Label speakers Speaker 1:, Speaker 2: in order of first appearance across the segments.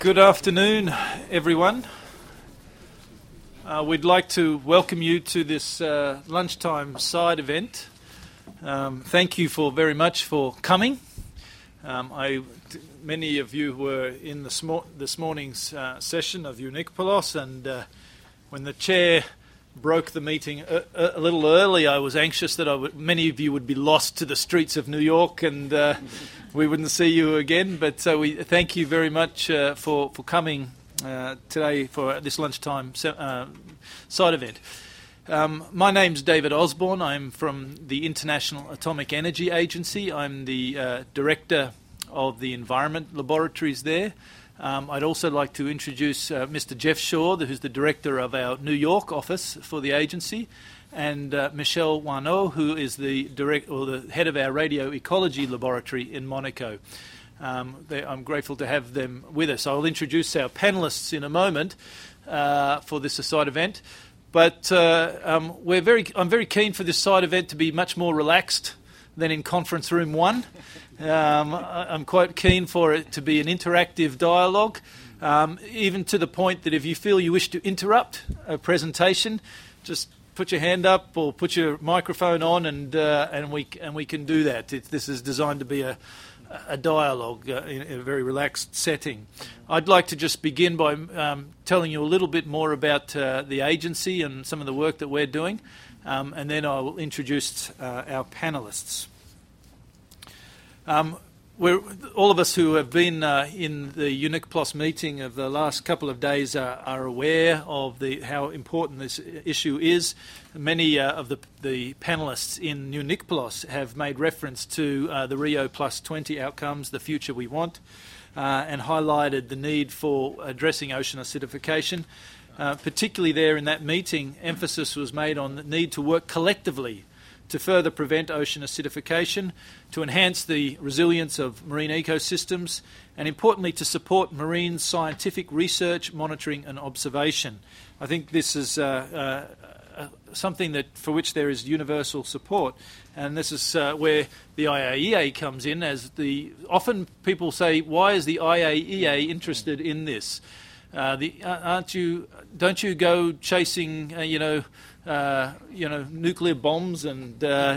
Speaker 1: Good afternoon, everyone. We'd like to welcome you to this lunchtime side event. Thank you very much for coming. Many of you were in this morning's session of Unikpolos, and when the chair broke the meeting a little early, I was anxious that many of you would be lost to the streets of New York and we wouldn't see you again. But we thank you very much for coming today for this lunchtime side event. My name's David Osborne. I'm from the International Atomic Energy Agency. I'm the director of the Environment Laboratories there. I'd also like to introduce Mr. Jeff Shaw, who's the director of our New York office for the agency, and Michelle Wano, who is the head of our Radio Ecology Laboratory in Monaco. I'm grateful to have them with us. I'll introduce our panelists in a moment for this side event, but I'm very keen for this side event to be much more relaxed than in conference room 1. I'm quite keen for it to be an interactive dialogue, even to the point that if you feel you wish to interrupt a presentation, just put your hand up or put your microphone on, and we can do that. This is designed to be a dialogue in a very relaxed setting. I'd like to just begin by telling you a little bit more about the agency and some of the work that we're doing, and then I will introduce our panelists. All of us who have been in the Unikpolos meeting of the last couple of days are aware of how important this issue is. Many of the panelists in Unikpolos have made reference to the Rio +20 outcomes, the future we want, and highlighted the need for addressing ocean acidification. Particularly there in that meeting, emphasis was made on the need to work collectively to further prevent ocean acidification, to enhance the resilience of marine ecosystems, and importantly to support marine scientific research, monitoring and observation. I think this is something for which there is universal support, and this is where the IAEA comes in. Often people say, why is the IAEA interested in this? Don't you go chasing nuclear bombs and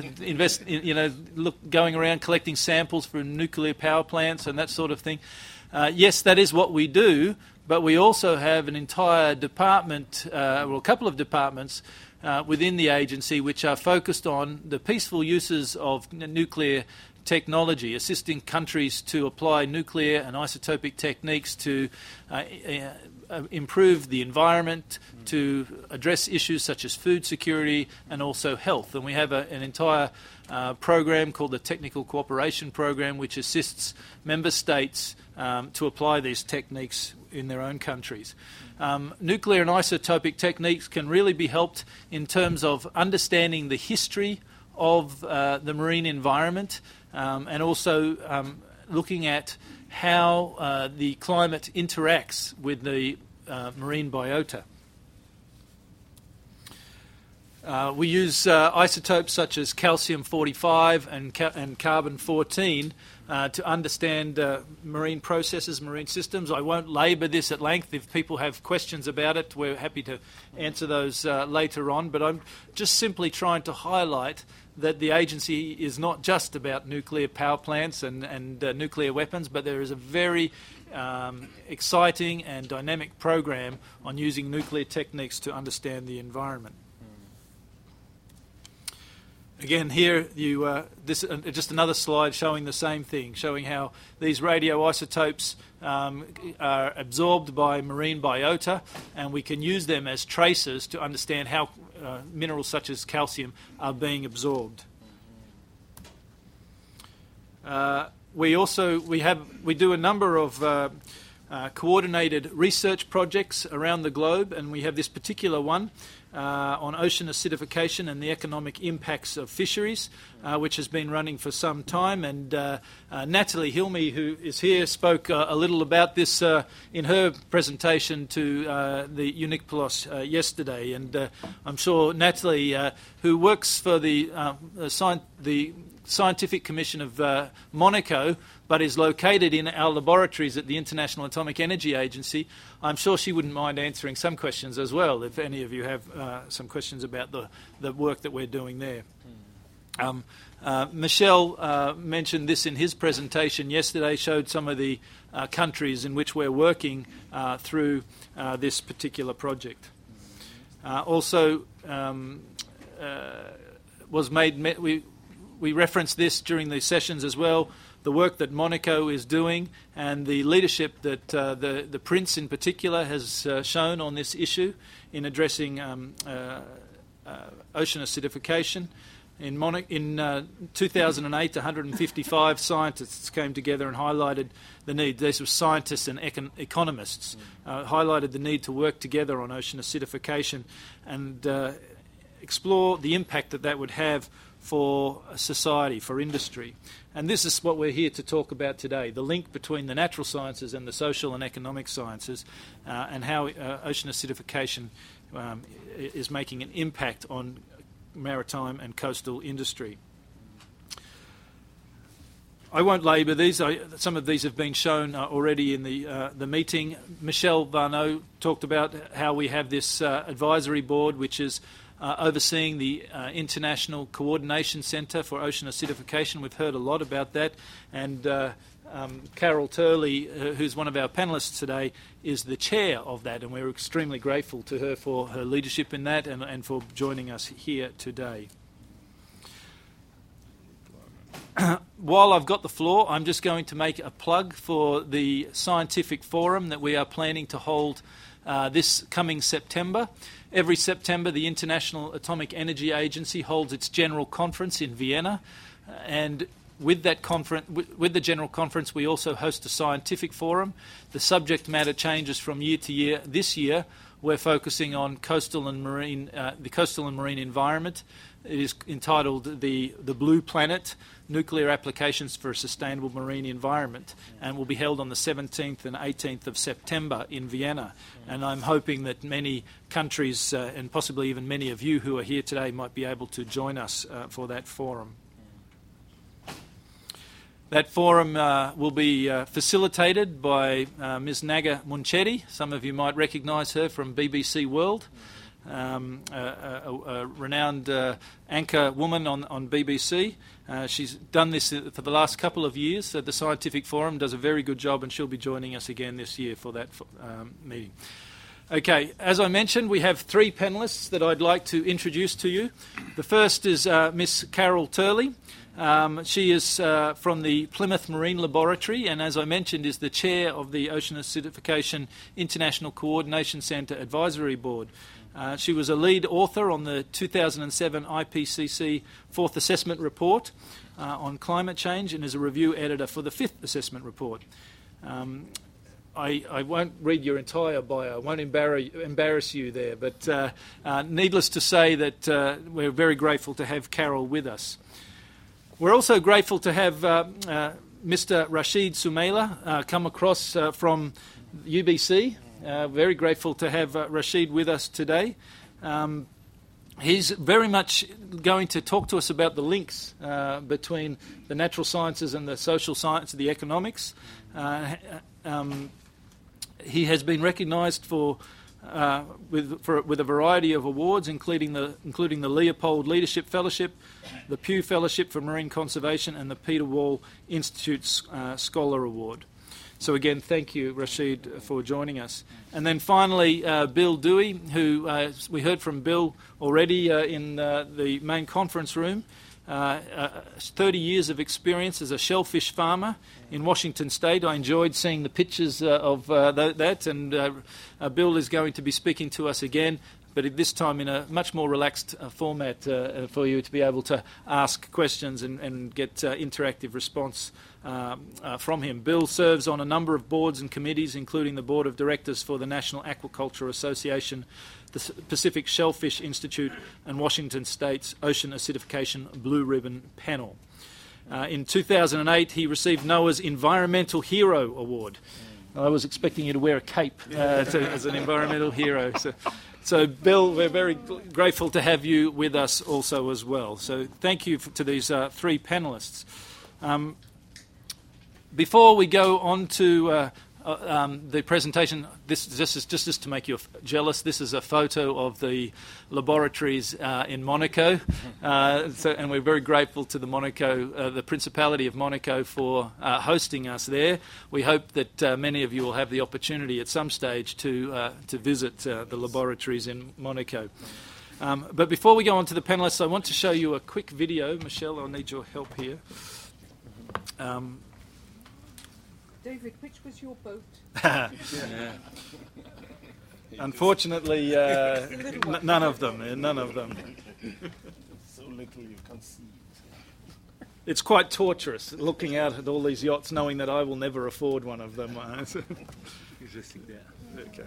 Speaker 1: going around collecting samples from nuclear power plants and that sort of thing? Yes, that is what we do, but we also have an entire department, or a couple of departments within the agency which are focused on the peaceful uses of nuclear technology, assisting countries to apply nuclear and isotopic techniques to improve the environment, to address issues such as food security and also health. And we have an entire program called the Technical Cooperation Program, which assists member states to apply these techniques in their own countries. Nuclear and isotopic techniques can really be helped in terms of understanding the history of the marine environment, and also looking at how the climate interacts with the marine biota. We use isotopes such as calcium-45 and carbon-14 to understand marine processes, marine systems. I won't labour this at length. If people have questions about it, we're happy to answer those later on. But I'm just simply trying to highlight that the agency is not just about nuclear power plants and nuclear weapons, but there is a very exciting and dynamic program on using nuclear techniques to understand the environment. Again, here this just another slide showing the same thing, showing how these radioisotopes are absorbed by marine biota, and we can use them as tracers to understand how minerals such as calcium are being absorbed. We do a number of coordinated research projects around the globe, and we have this particular one on ocean acidification and the economic impacts of fisheries, which has been running for some time. And Natalie Hilmy, who is here, spoke a little about this in her presentation to the Unikpolos yesterday. And I'm sure Natalie, who works for the Scientific Commission of Monaco, but is located in our laboratories at the International Atomic Energy Agency. I'm sure she wouldn't mind answering some questions as well, if any of you have some questions about the work that we're doing there. Michel mentioned this in his presentation yesterday, showed some of the countries in which we're working through this particular project. We referenced this during the sessions as well, the work that Monaco is doing and the leadership that the Prince in particular has shown on this issue in addressing ocean acidification. In 2008, 155 scientists came together and highlighted the need. These were scientists and economists, highlighted the need to work together on ocean acidification and explore the impact that would have for society, for industry. And this is what we're here to talk about today, the link between the natural sciences and the social and economic sciences, and how ocean acidification is making an impact on maritime and coastal industry. I won't labour these. Some of these have been shown already in the meeting. Michel Varneau talked about how we have this advisory board which is overseeing the International Coordination Centre for Ocean Acidification. We've heard a lot about that, and Carol Turley, who's one of our panellists today, is the chair of that, and we're extremely grateful to her for her leadership in that and for joining us here today. While I've got the floor, I'm just going to make a plug for the scientific forum that we are planning to hold this coming September. Every September, the International Atomic Energy Agency holds its general conference in Vienna, and with that conference, with the general conference, we also host a scientific forum. The subject matter changes from year to year. This year, we're focusing on coastal and marine, the coastal and marine environment. It is entitled the Blue Planet: Nuclear Applications for a Sustainable Marine Environment, and will be held on the 17th and 18th of September in Vienna. And I'm hoping that many countries, and possibly even many of you who are here today, might be able to join us for that forum. That forum will be facilitated by Ms. Naga Munchetti. Some of you might recognise her from BBC World, a renowned anchor woman on BBC. She's done this for the last couple of years. The Scientific Forum does a very good job, and she'll be joining us again this year for that meeting. Okay, as I mentioned, we have three panellists that I'd like to introduce to you. The first is Miss Carol Turley. She is from the Plymouth Marine Laboratory, and as I mentioned, is the chair of the Ocean Acidification International Coordination Centre Advisory Board. She was a lead author on the 2007 IPCC Fourth Assessment Report on climate change, and is a review editor for the Fifth Assessment Report. I won't read your entire bio, I won't embarrass you there, but needless to say that we're very grateful to have Carol with us. We're also grateful to have Mr. Rashid Soumaila come across from UBC. Very grateful to have Rashid with us today. He's very much going to talk to us about the links between the natural sciences and the social science, the economics. He has been recognised with a variety of awards, including the Leopold Leadership Fellowship, the Pew Fellowship for Marine Conservation, and the Peter Wall Institute Scholar Award. So again, thank you, Rashid, for joining us. And then finally, Bill Dewey, who we heard from Bill already in the main conference room. 30 years of experience as a shellfish farmer in Washington State. I enjoyed seeing the pictures of that, and Bill is going to be speaking to us again, but at this time in a much more relaxed format for you to be able to ask questions and get interactive response from him. Bill serves on a number of boards and committees, including the Board of Directors for the National Aquaculture Association, the Pacific Shellfish Institute, and Washington State's Ocean Acidification Blue Ribbon Panel. In 2008, he received NOAA's Environmental Hero Award. I was expecting you to wear a cape as an environmental hero. So, Bill, we're very grateful to have you with us also as well. So thank you to these three panellists. Before we go on to the presentation, this is just to make you jealous. This is a photo of the laboratories in Monaco, and we're very grateful to the Principality of Monaco for hosting us there. We hope that many of you will have the opportunity at some stage to visit the laboratories in Monaco. But before we go on to the panellists, I want to show you a quick video. Michelle, I'll need your help here.
Speaker 2: David, which was your boat?
Speaker 1: Unfortunately, none of them.
Speaker 3: So little you can see.
Speaker 1: It's quite torturous looking out at all these yachts, knowing that I will never afford one of them. Okay.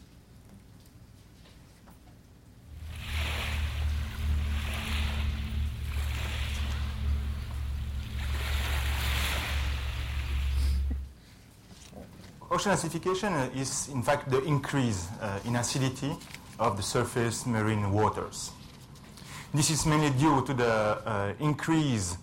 Speaker 4: Ocean acidification is, in fact, the increase in acidity of the surface marine waters. This is mainly due to the increased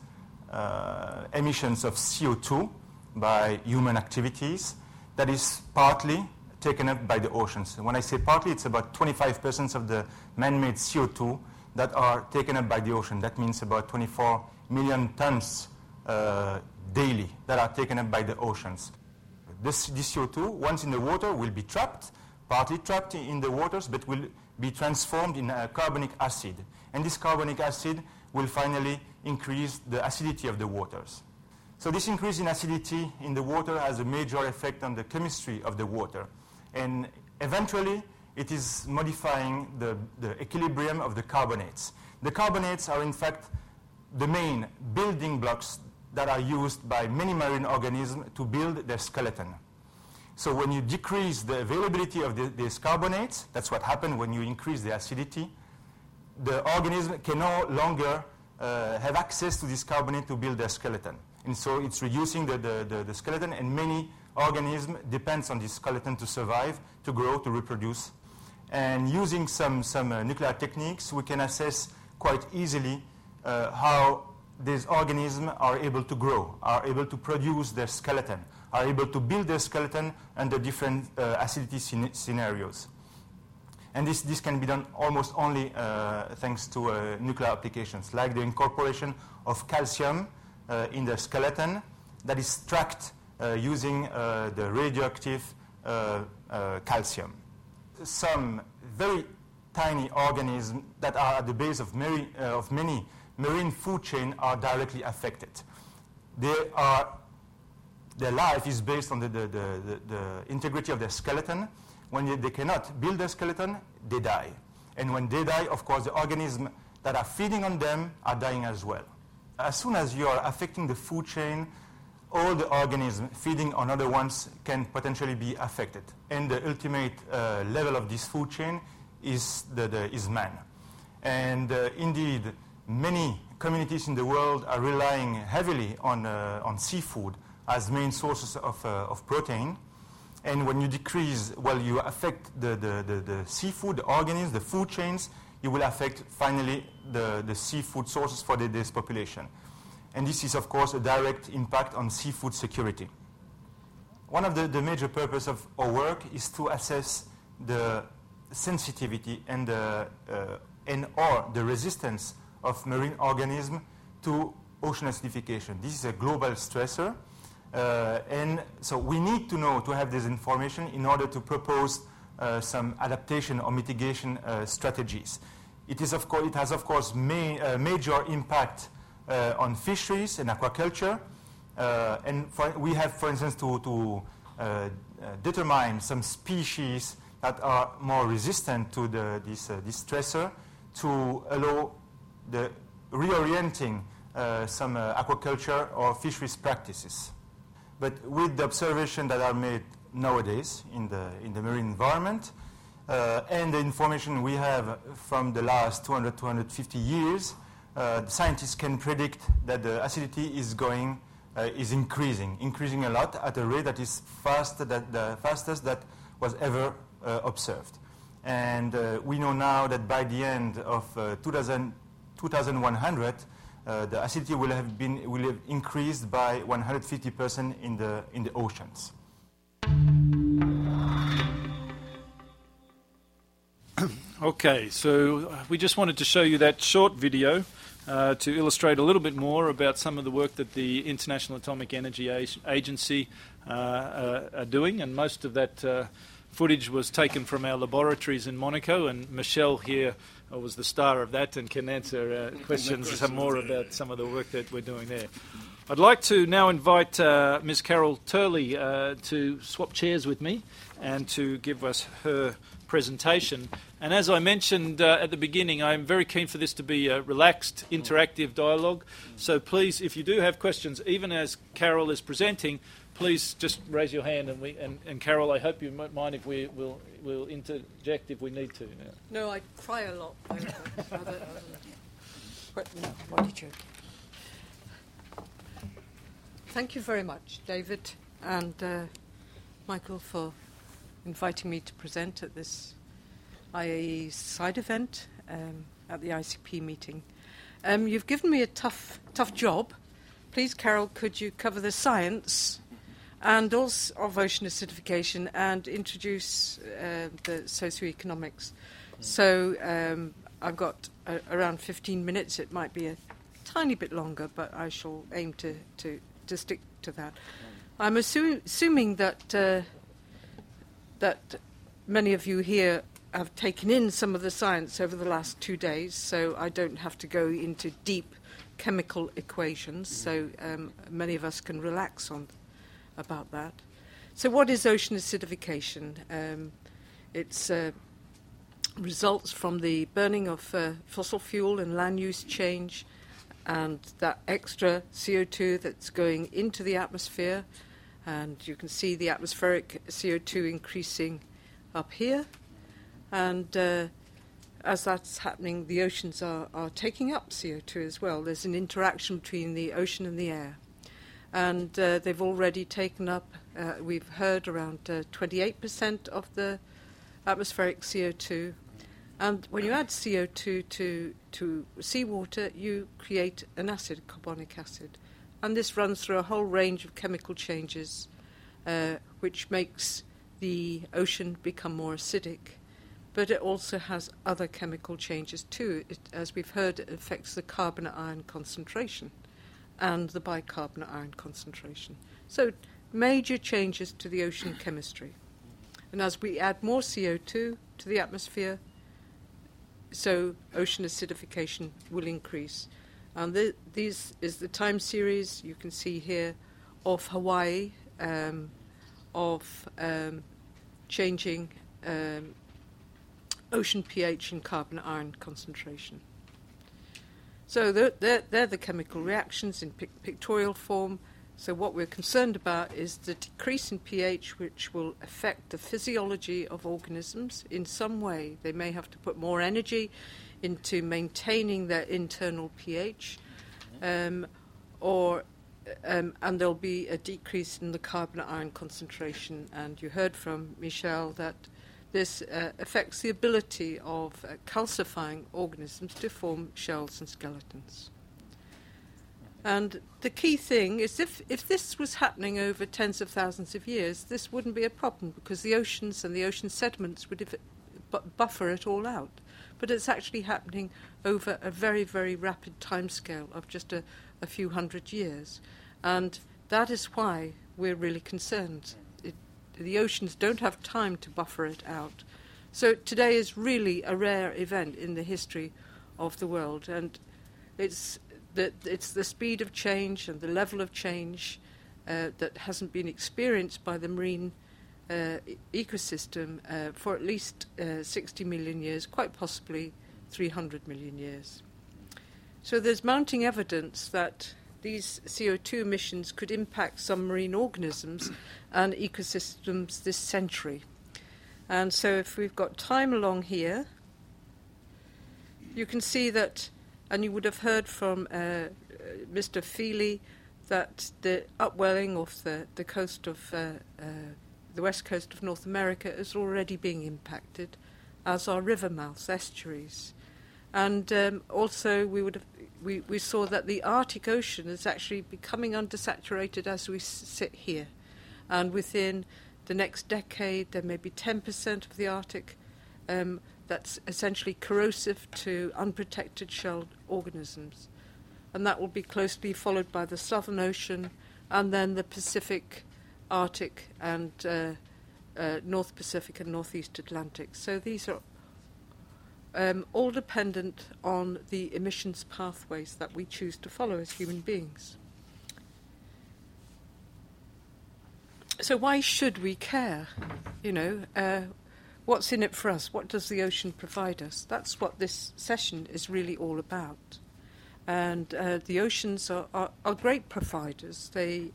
Speaker 4: emissions of CO2 by human activities that is partly taken up by the oceans. And when I say partly, it's about 25% of the man-made CO2 that are taken up by the ocean. That means about 24 million tons daily that are taken up by the oceans. This CO2, once in the water, will be trapped, partly trapped in the waters, but will be transformed in carbonic acid. And this carbonic acid will finally increase the acidity of the waters. So this increase in acidity in the water has a major effect on the chemistry of the water. And eventually, it is modifying the equilibrium of the carbonates. The carbonates are, in fact, the main building blocks that are used by many marine organisms to build their skeleton. So when you decrease the availability of these carbonates, that's what happens when you increase the acidity, the organism can no longer have access to this carbonate to build their skeleton. And so it's reducing the skeleton, and many organisms depend on this skeleton to survive, to grow, to reproduce. And using some nuclear techniques, we can assess quite easily how these organisms are able to grow, are able to produce their skeleton, are able to build their skeleton under different acidity scenarios. And this can be done almost only thanks to nuclear applications, like the incorporation of calcium in the skeleton that is tracked using the radioactive calcium. Some very tiny organisms that are at the base of many marine food chain are directly affected. Their life is based on the integrity of their skeleton. When they cannot build their skeleton, they die. And when they die, of course, the organisms that are feeding on them are dying as well. As soon as you are affecting the food chain, all the organisms feeding on other ones can potentially be affected. And the ultimate level of this food chain is man. And indeed, many communities in the world are relying heavily on seafood as main sources of protein. And when you decrease, you affect the seafood, the organisms, the food chains, you will affect finally the seafood sources for this population. And this is, of course, a direct impact on seafood security. One of the major purposes of our work is to assess the sensitivity and or the resistance of marine organisms to ocean acidification. This is a global stressor, and so we need to know, to have this information in order to propose some adaptation or mitigation strategies. It has, of course, major impact on fisheries and aquaculture, and we have, for instance, to determine some species that are more resistant to this stressor to allow the reorienting some aquaculture or fisheries practices. But with the observation that are made nowadays in the marine environment and the information we have from the last 250 years, the scientists can predict that the acidity is going is increasing a lot at a rate that is the fastest that was ever observed. And we know now that by the end of 2100, the acidity will have increased by 150% in the oceans.
Speaker 1: Okay, so we just wanted to show you that short video to illustrate a little bit more about some of the work that the International Atomic Energy Agency are doing, and most of that footage was taken from our laboratories in Monaco, and Michelle here was the star of that and can answer questions some more about some of the work that we're doing there. I'd like to now invite Ms. Carol Turley to swap chairs with me and to give us her presentation. And as I mentioned at the beginning, I'm very keen for this to be a relaxed, interactive dialogue. So please, if you do have questions, even as Carol is presenting, please just raise your hand, and Carol, I hope you won't mind if we'll interject if we need to. Yeah.
Speaker 2: No, I cry a lot. Body joke. Thank you very much, David and Michael, for inviting me to present at this IAE side event at the ICP meeting. You've given me a tough job. Please, Carol, could you cover the science and also of ocean acidification and introduce the socioeconomics? So I've got around 15 minutes. It might be a tiny bit longer, but I shall aim to stick to that. I'm assuming that that many of you here have taken in some of the science over the last 2 days, so I don't have to go into deep chemical equations, so many of us can relax about that. So what is ocean acidification? It's results from the burning of fossil fuel and land use change, and that extra CO2 that's going into the atmosphere. And you can see the atmospheric CO2 increasing up here. And as that's happening, the oceans are taking up CO2 as well. There's an interaction between the ocean and the air. And they've already taken up, we've heard, around 28% of the atmospheric CO2. And when you add CO2 to seawater, you create an acid, carbonic acid. And this runs through a whole range of chemical changes, which makes the ocean become more acidic. But it also has other chemical changes too. As we've heard, it affects the carbonate ion concentration and the bicarbonate ion concentration. So major changes to the ocean chemistry. And as we add more CO2 to the atmosphere, so ocean acidification will increase. And this is the time series you can see here of Hawaii, of changing ocean pH and carbonate ion concentration. So they're the chemical reactions in pictorial form. So what we're concerned about is the decrease in pH, which will affect the physiology of organisms in some way. They may have to put more energy into maintaining their internal pH, and there'll be a decrease in the carbonate ion concentration. And you heard from Michel that this affects the ability of calcifying organisms to form shells and skeletons. And the key thing is if this was happening over tens of thousands of years, this wouldn't be a problem because the oceans and the ocean sediments would buffer it all out. But it's actually happening over a very, very rapid timescale of just a few hundred years. And that is why we're really concerned. The oceans don't have time to buffer it out. So today is really a rare event in the history of the world. And it's the speed of change and the level of change that hasn't been experienced by the marine ecosystem for at least 60 million years, quite possibly 300 million years. So there's mounting evidence that these CO2 emissions could impact some marine organisms and ecosystems this century. And so if we've got time along here, you can see that, and you would have heard from Mr. Feely that the upwelling of the coast of the west coast of North America is already being impacted, as are river mouths, estuaries. And also we saw that the Arctic Ocean is actually becoming undersaturated as we sit here. And within the next decade, there may be 10% of the Arctic that's essentially corrosive to unprotected shelled organisms. And that will be closely followed by the Southern Ocean and then the Pacific, Arctic, and North Pacific and Northeast Atlantic. So these are all dependent on the emissions pathways that we choose to follow as human beings. So why should we care? What's in it for us? What does the ocean provide us? That's what this session is really all about. And the oceans are great providers. They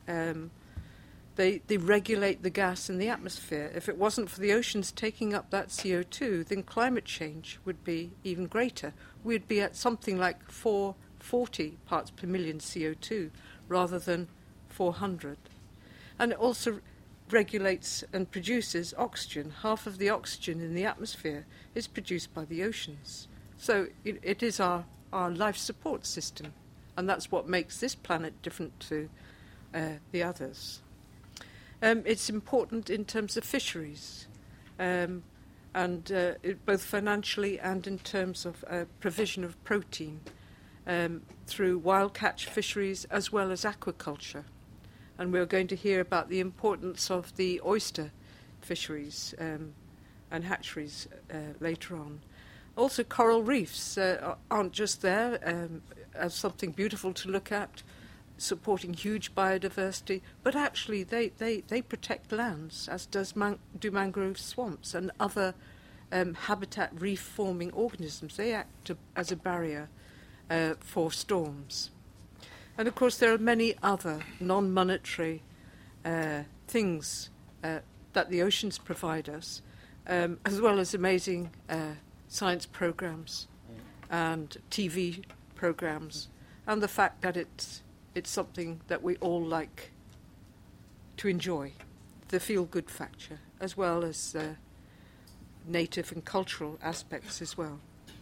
Speaker 2: regulate the gas in the atmosphere. If it wasn't for the oceans taking up that CO2, then climate change would be even greater. We'd be at something like 440 parts per million CO2 rather than 400. And it also regulates and produces oxygen. Half of the oxygen in the atmosphere is produced by the oceans. So it is our life support system, and that's what makes this planet different to the others. It's important in terms of fisheries, and both financially and in terms of provision of protein through wild catch fisheries as well as aquaculture. And we're going to hear about the importance of the oyster fisheries and hatcheries later on. Also, coral reefs aren't just there as something beautiful to look at, supporting huge biodiversity, but actually they protect lands, as do mangrove swamps and other habitat reef-forming organisms. They act as a barrier for storms. And of course there are many other non-monetary things that the oceans provide us, as well as amazing science programs and TV programs, and the fact that it's something that we all like to enjoy, the feel-good factor, as well as native and cultural aspects as well.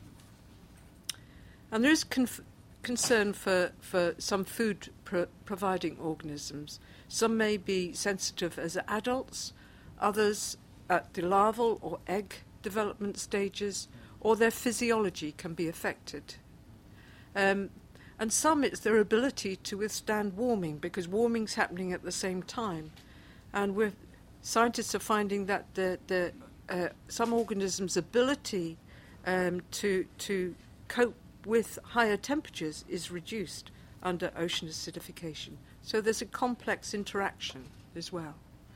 Speaker 2: And there is concern for some food providing organisms. Some may be sensitive as adults, others at the larval or egg development stages, or their physiology can be affected. And some it's their ability to withstand warming, because warming's happening at the same time. And scientists are finding that some organisms' ability to cope with higher temperatures is reduced under ocean acidification. So there's a complex interaction as well.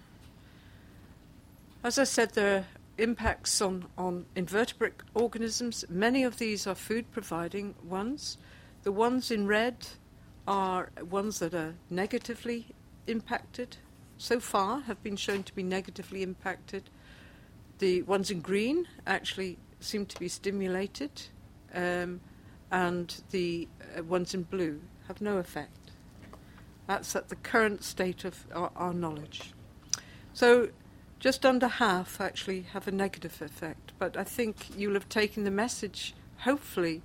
Speaker 2: As I said, there are impacts on invertebrate organisms. Many of these are food-providing ones. The ones in red are ones that are negatively impacted. So far have been shown to be negatively impacted. The ones in green actually seem to be stimulated, and the ones in blue have no effect. That's at the current state of our knowledge. So just under half actually have a negative effect, but I think you'll have taken the message, hopefully,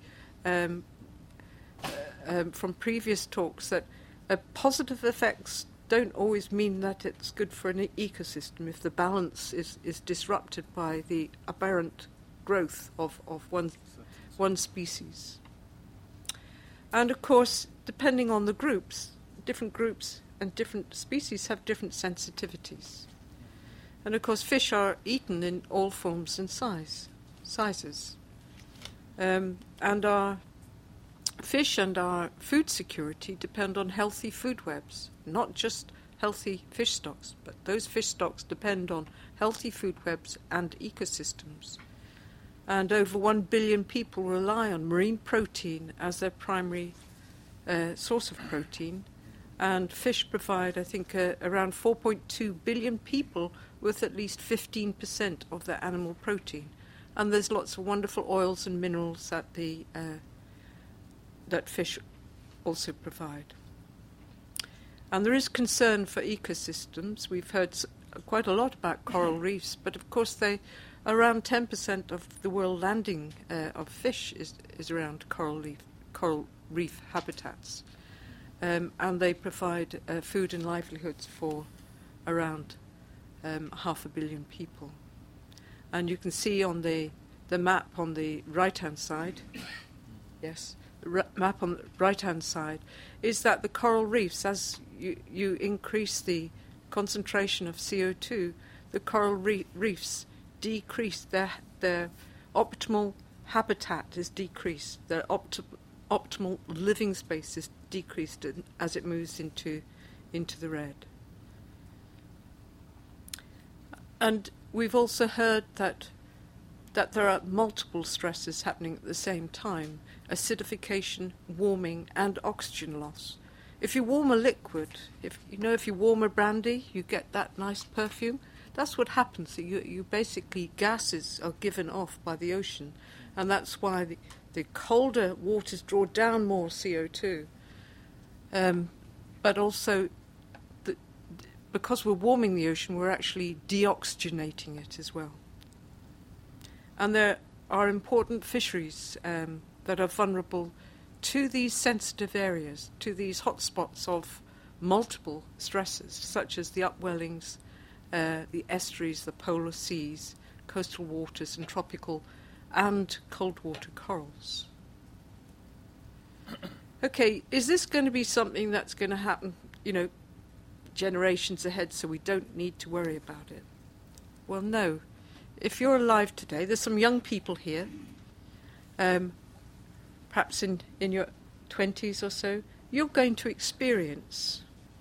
Speaker 2: from previous talks, that positive effects don't always mean that it's good for an ecosystem if the balance is disrupted by the aberrant growth of one species. And of course, depending on the groups, different groups and different species have different sensitivities. And of course, fish are eaten in all forms and sizes. And our fish and our food security depend on healthy food webs, not just healthy fish stocks, but those fish stocks depend on healthy food webs and ecosystems. And over 1 billion people rely on marine protein as their primary source of protein. And fish provide, I think, around 4.2 billion people with at least 15% of their animal protein. And there's lots of wonderful oils and minerals that fish also provide. And there is concern for ecosystems. We've heard quite a lot about coral reefs, but of course around 10% of the world landing of fish is around coral reef habitats. And they provide food and livelihoods for around 500 million people. And you can see on the map on the right-hand side, yes, map on the right-hand side, is that the coral reefs, as you increase the concentration of CO2, the coral reefs decrease, their optimal habitat is decreased, their optimal living space is decreased as it moves into the red. And we've also heard that there are multiple stresses happening at the same time: acidification, warming, and oxygen loss. If you warm a liquid, if you warm a brandy, you get that nice perfume. That's what happens. You basically, gases are given off by the ocean, and that's why the colder waters draw down more CO2. But also, because we're warming the ocean, we're actually deoxygenating it as well. And there are important fisheries that are vulnerable to these sensitive areas, to these hotspots of multiple stresses, such as the upwellings, the estuaries, the polar seas, coastal waters, and tropical and cold water corals. Okay, is this going to be something that's going to happen, generations ahead, so we don't need to worry about it? Well, no. If you're alive today, there's some young people here, perhaps in your 20s or so, you're going to experience,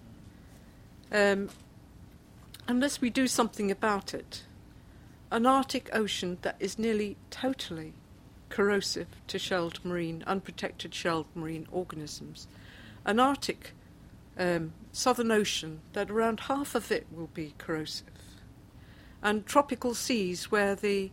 Speaker 2: unless we do something about it, an Arctic Ocean that is nearly totally corrosive to unprotected shelled marine organisms. An Arctic Southern Ocean that around half of it will be corrosive. And tropical seas where the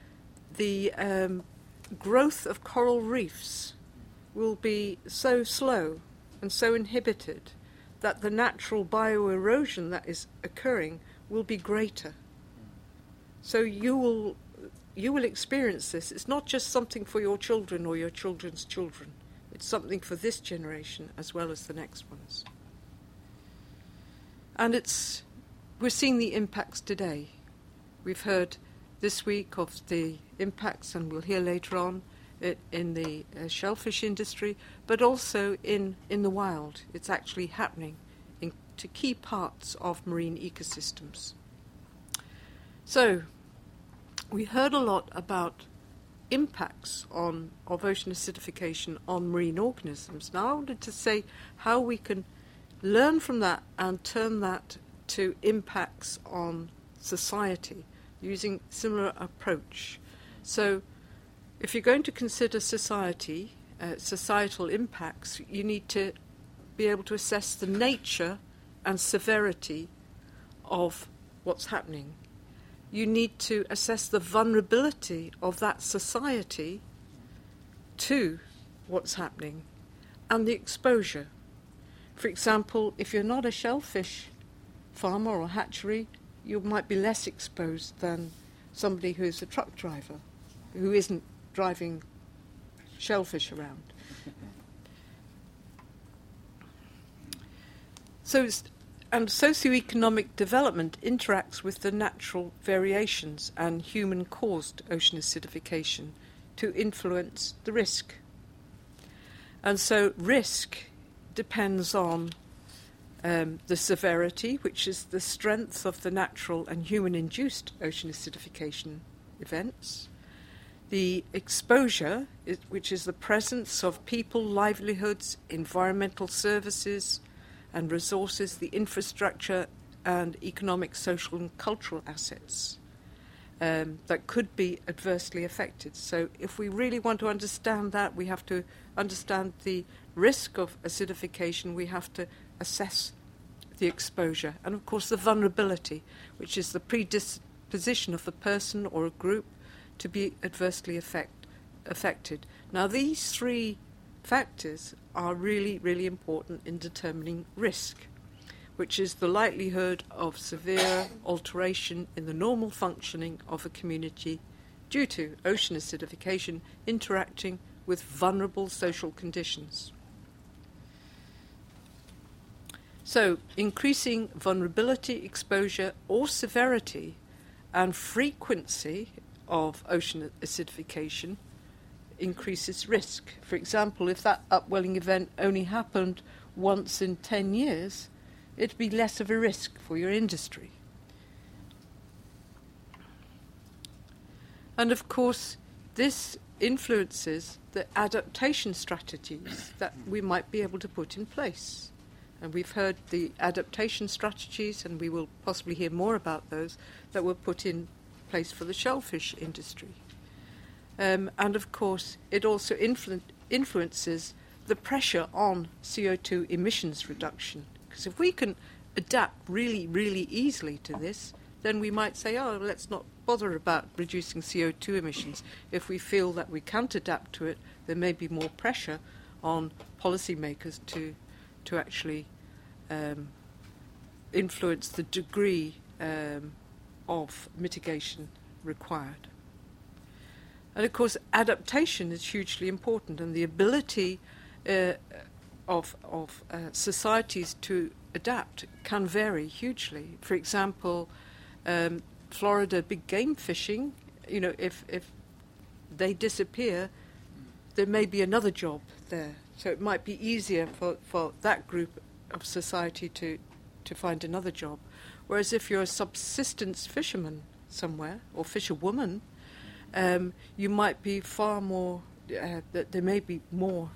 Speaker 2: growth of coral reefs will be so slow and so inhibited that the natural bioerosion that is occurring will be greater. So you will experience this. It's not just something for your children or your children's children. It's something for this generation as well as the next ones. And we're seeing the impacts today. We've heard this week of the impacts, and we'll hear later on, in the shellfish industry, but also in the wild. It's actually happening to key parts of marine ecosystems. So, we heard a lot about impacts of ocean acidification on marine organisms. Now I wanted to say how we can learn from that and turn that to impacts on society using similar approach. So if you're going to consider societal impacts, you need to be able to assess the nature and severity of what's happening. You need to assess the vulnerability of that society to what's happening and the exposure. For example, if you're not a shellfish farmer or hatchery, you might be less exposed than somebody who's a truck driver, who isn't driving shellfish around. And socioeconomic development interacts with the natural variations and human-caused ocean acidification to influence the risk. And so risk depends on the severity, which is the strength of the natural and human-induced ocean acidification events, the exposure, which is the presence of people, livelihoods, environmental services and resources, the infrastructure and economic, social and cultural assets that could be adversely affected. So if we really want to understand that, we have to understand the risk of acidification, we have to assess the exposure, and of course the vulnerability, which is the predisposition of the person or a group to be adversely affected. Now these three factors are really, really important in determining risk. which is the likelihood of severe alteration in the normal functioning of a community due to ocean acidification interacting with vulnerable social conditions. So, increasing vulnerability, exposure, or severity and frequency of ocean acidification increases risk. For example, if that upwelling event only happened once in 10 years, it'd be less of a risk for your industry. And of course, this influences the adaptation strategies that we might be able to put in place. And we've heard the adaptation strategies, and we will possibly hear more about those, that were put in place for the shellfish industry. And of course, it also influences the pressure on CO2 emissions reduction. Because if we can adapt really, really easily to this, then we might say, oh, let's not bother about reducing CO2 emissions. If we feel that we can't adapt to it, there may be more pressure on policymakers to actually influence the degree of mitigation required. And of course, adaptation is hugely important, and the ability of societies to adapt can vary hugely. For example, Florida big game fishing, if they disappear, there may be another job there. So it might be easier for that group of society to find another job. Whereas if you're a subsistence fisherman somewhere, or fisherwoman, you might be far more, that there may be more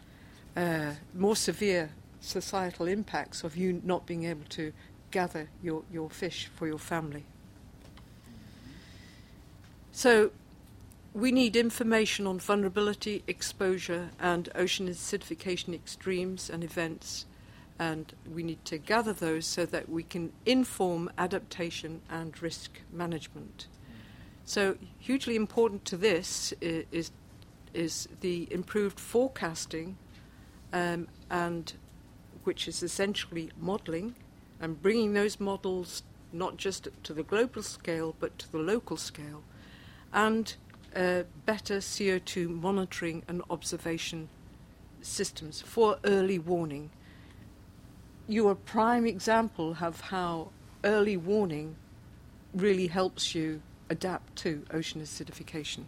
Speaker 2: severe societal impacts of you not being able to gather your fish for your family. So we need information on vulnerability, exposure, and ocean acidification extremes and events, and we need to gather those so that we can inform adaptation and risk management. So hugely important to this is the improved forecasting, and which is essentially modelling, and bringing those models not just to the global scale but to the local scale, and better CO2 monitoring and observation systems for early warning. You are a prime example of how early warning really helps you adapt to ocean acidification.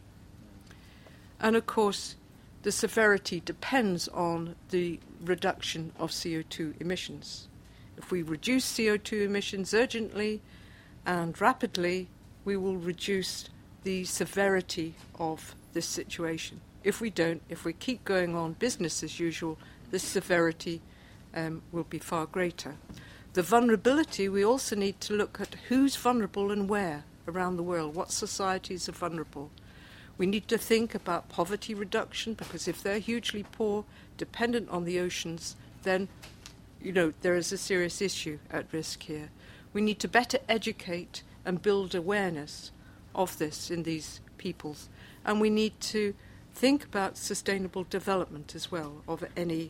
Speaker 2: And of course, the severity depends on the reduction of CO2 emissions. If we reduce CO2 emissions urgently and rapidly, we will reduce the severity of this situation. If we don't, if we keep going on business as usual, the severity will be far greater. The vulnerability, we also need to look at who's vulnerable and where around the world, what societies are vulnerable. We need to think about poverty reduction, because if they're hugely poor, dependent on the oceans, then there is a serious issue at risk here. We need to better educate and build awareness of this in these peoples. And we need to think about sustainable development as well, of any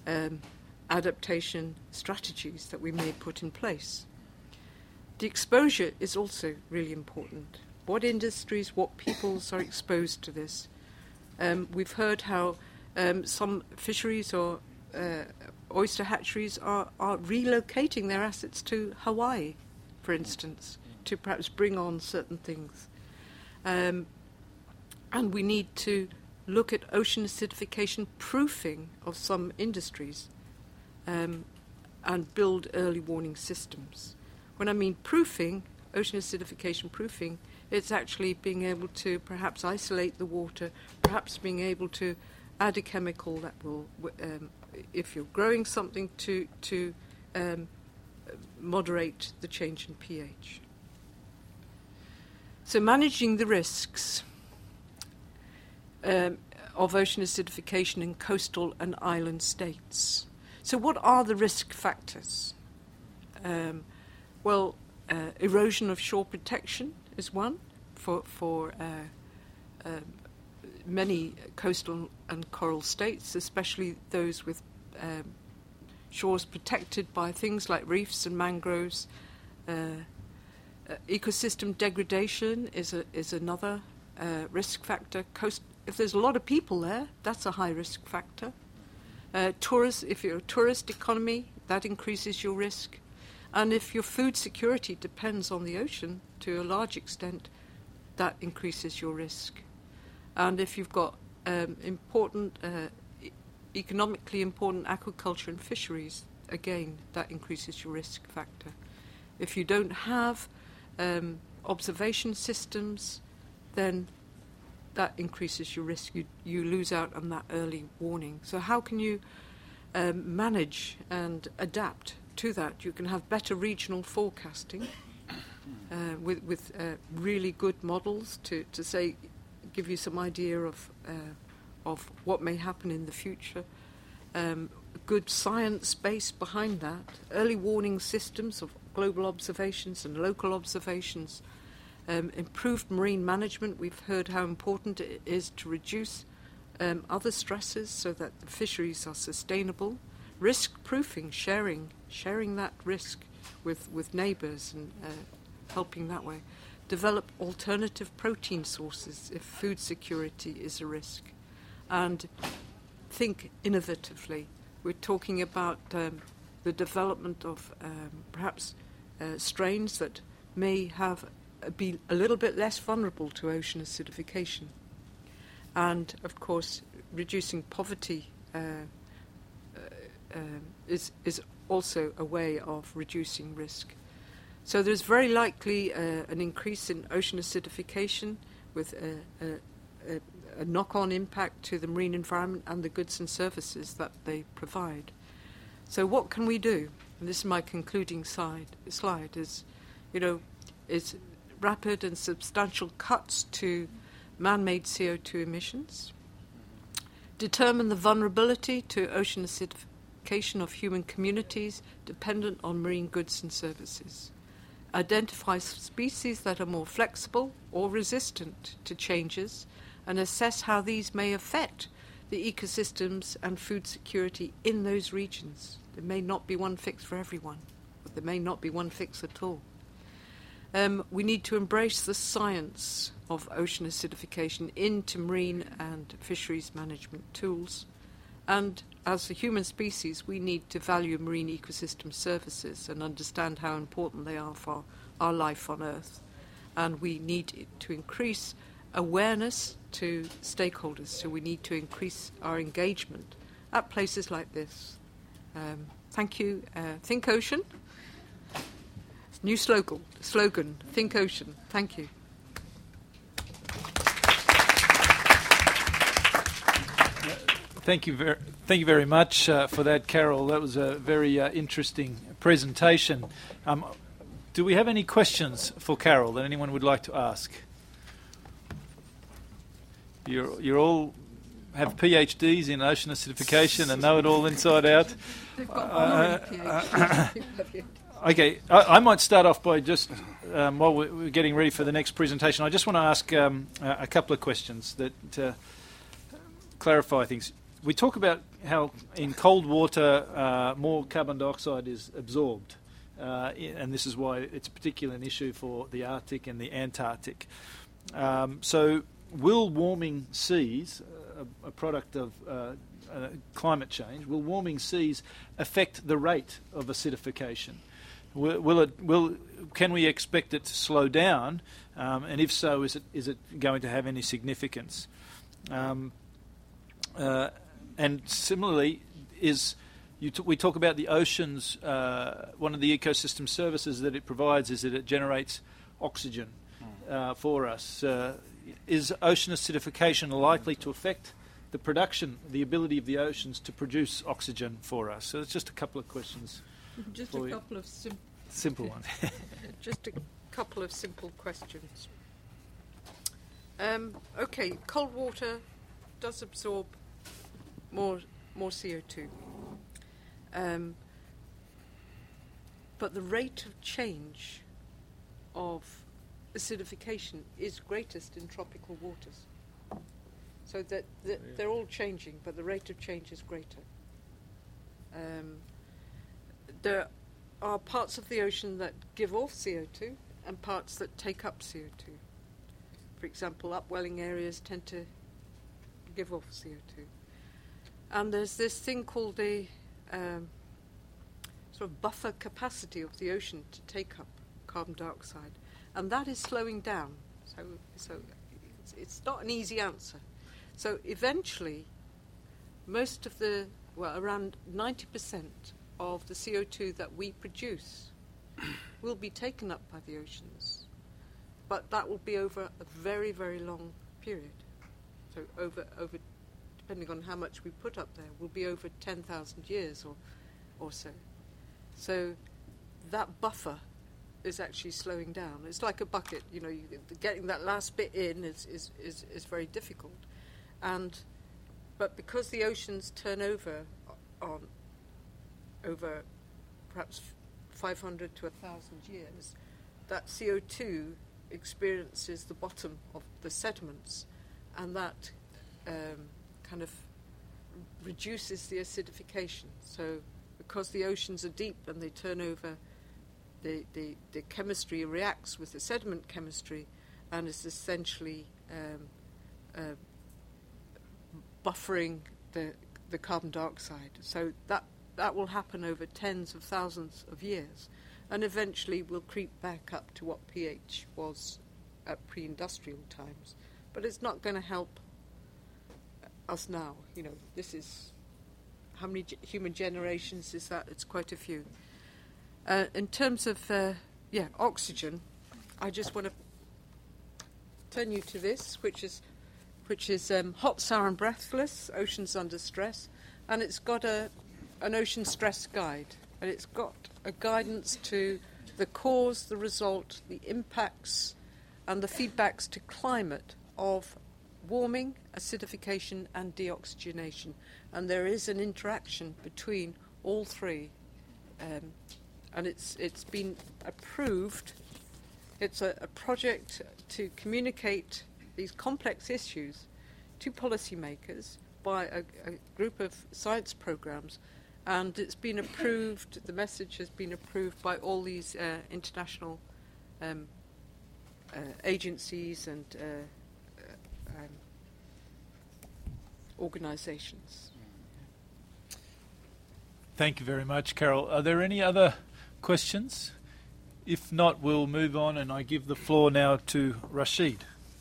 Speaker 2: adaptation strategies that we may put in place. The exposure is also really important. What industries, what peoples are exposed to this? We've heard how some fisheries or oyster hatcheries are relocating their assets to Hawaii, for instance, to perhaps bring on certain things. And we need to look at ocean acidification proofing of some industries and build early warning systems. When I mean proofing, ocean acidification proofing, it's actually being able to perhaps isolate the water, perhaps being able to add a chemical that will, if you're growing something, to moderate the change in pH. So managing the risks of ocean acidification in coastal and island states. So what are the risk factors? Erosion of shore protection is one for many coastal and coral states, especially those with shores protected by things like reefs and mangroves. Ecosystem degradation is another risk factor. If there's a lot of people there, that's a high risk factor. If you're a tourist economy, that increases your risk. And if your food security depends on the ocean to a large extent, that increases your risk. And if you've got economically important aquaculture and fisheries, again, that increases your risk factor. If you don't have observation systems, then that increases your risk. You lose out on that early warning. So how can you manage and adapt to that? You can have better regional forecasting with really good models to say, give you some idea of what may happen in the future. Good science base behind that. Early warning systems of global observations and local observations. Improved marine management. We've heard how important it is to reduce other stresses so that the fisheries are sustainable. Risk proofing, sharing that risk with neighbours and helping that way. Develop alternative protein sources if food security is a risk. And think innovatively. We're talking about the development of perhaps strains that may be a little bit less vulnerable to ocean acidification. And, of course, reducing poverty is also a way of reducing risk. So there's very likely an increase in ocean acidification with a knock-on impact to the marine environment and the goods and services that they provide. So what can we do? And this is my concluding slide, is rapid and substantial cuts to man-made CO2 emissions, determine the vulnerability to ocean acidification of human communities dependent on marine goods and services, identify species that are more flexible or resistant to changes, and assess how these may affect the ecosystems and food security in those regions. There may not be one fix for everyone, but there may not be one fix at all. We need to embrace the science of ocean acidification into marine and fisheries management tools. And as a human species, we need to value marine ecosystem services and understand how important they are for our life on Earth. And we need to increase awareness to stakeholders, so we need to increase our engagement at places like this. Thank you. Think Ocean. New slogan, Think Ocean. Thank you.
Speaker 1: Thank you very much for that, Carol. That was a very interesting presentation. Do we have any questions for Carol that anyone would like to ask? You all have PhDs in ocean acidification and know it all inside out.
Speaker 2: They've got PhDs.
Speaker 1: Okay, I might start off by just, while we're getting ready for the next presentation, I just want to ask a couple of questions that clarify things. We talk about how in cold water more carbon dioxide is absorbed, and this is why it's a particular issue for the Arctic and the Antarctic. So will warming seas, a product of climate change, will warming seas affect the rate of acidification? Can we expect it to slow down? And if so, is it going to have any significance? And similarly, we talk about the oceans. One of the ecosystem services that it provides is that it generates oxygen for us. Is ocean acidification likely to affect the production, the ability of the oceans to produce oxygen for us? So it's just a couple of questions.
Speaker 2: Just a couple of
Speaker 1: simple ones.
Speaker 2: Just a couple of simple questions. Okay, cold water does absorb more CO2, but the rate of change of acidification is greatest in tropical waters. So that they're all changing, but the rate of change is greater. there are parts of the ocean that give off CO2 and parts that take up CO2. For example, upwelling areas tend to give off CO2. And there's this thing called the sort of buffer capacity of the ocean to take up carbon dioxide. And that is slowing down. So it's not an easy answer. So eventually, most of around 90% of the CO2 that we produce will be taken up by the oceans. But that will be over a very, very long period. So over depending on how much we put up there, will be over 10,000 years or so. So that buffer is actually slowing down. It's like a bucket, getting that last bit in is very difficult. But because the oceans turn over over perhaps 500 to 1,000 years, that CO2 experiences the bottom of the sediments, and that kind of reduces the acidification. So because the oceans are deep and they turn over, the chemistry reacts with the sediment chemistry and is essentially buffering the carbon dioxide. So that will happen over tens of thousands of years, and eventually will creep back up to what pH was at pre-industrial times. But it's not going to help us now. This is, how many human generations is that? It's quite a few. In terms of oxygen, I just want to turn you to this, which is Hot, Sour and Breathless, Oceans Under Stress, and it's got an ocean stress guide, and it's got a guidance to the cause, the result, the impacts, and the feedbacks to climate of warming, acidification, and deoxygenation. And there is an interaction between all three, and it's been approved. It's a project to communicate these complex issues to policymakers by a group of science programs, and it's been approved. The message has been approved by all these international agencies and organizations.
Speaker 1: Thank you very much, Carol. Are there any other questions? If not, we'll move on, and I give the floor now to Rashid.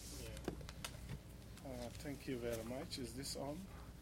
Speaker 3: Thank you very much. Is this on?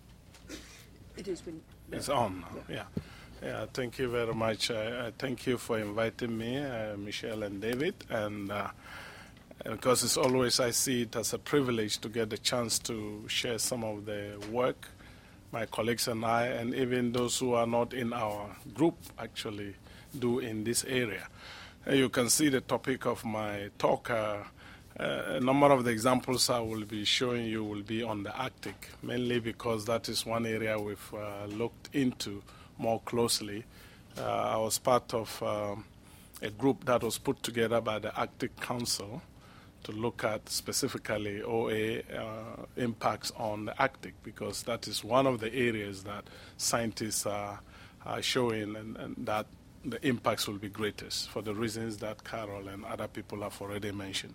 Speaker 2: It is.
Speaker 3: It's on. Yeah. Thank you very much. Thank you for inviting me, Michelle and David, and because it's always, I see it as a privilege to get the chance to share some of the work my colleagues and I, and even those who are not in our group, actually do in this area. You can see the topic of my talk. A number of the examples I will be showing you will be on the Arctic, mainly because that is one area we've looked into more closely. I was part of a group that was put together by the Arctic Council to look at specifically OA impacts on the Arctic, because that is one of the areas that scientists are showing and that the impacts will be greatest for the reasons that Carol and other people have already mentioned.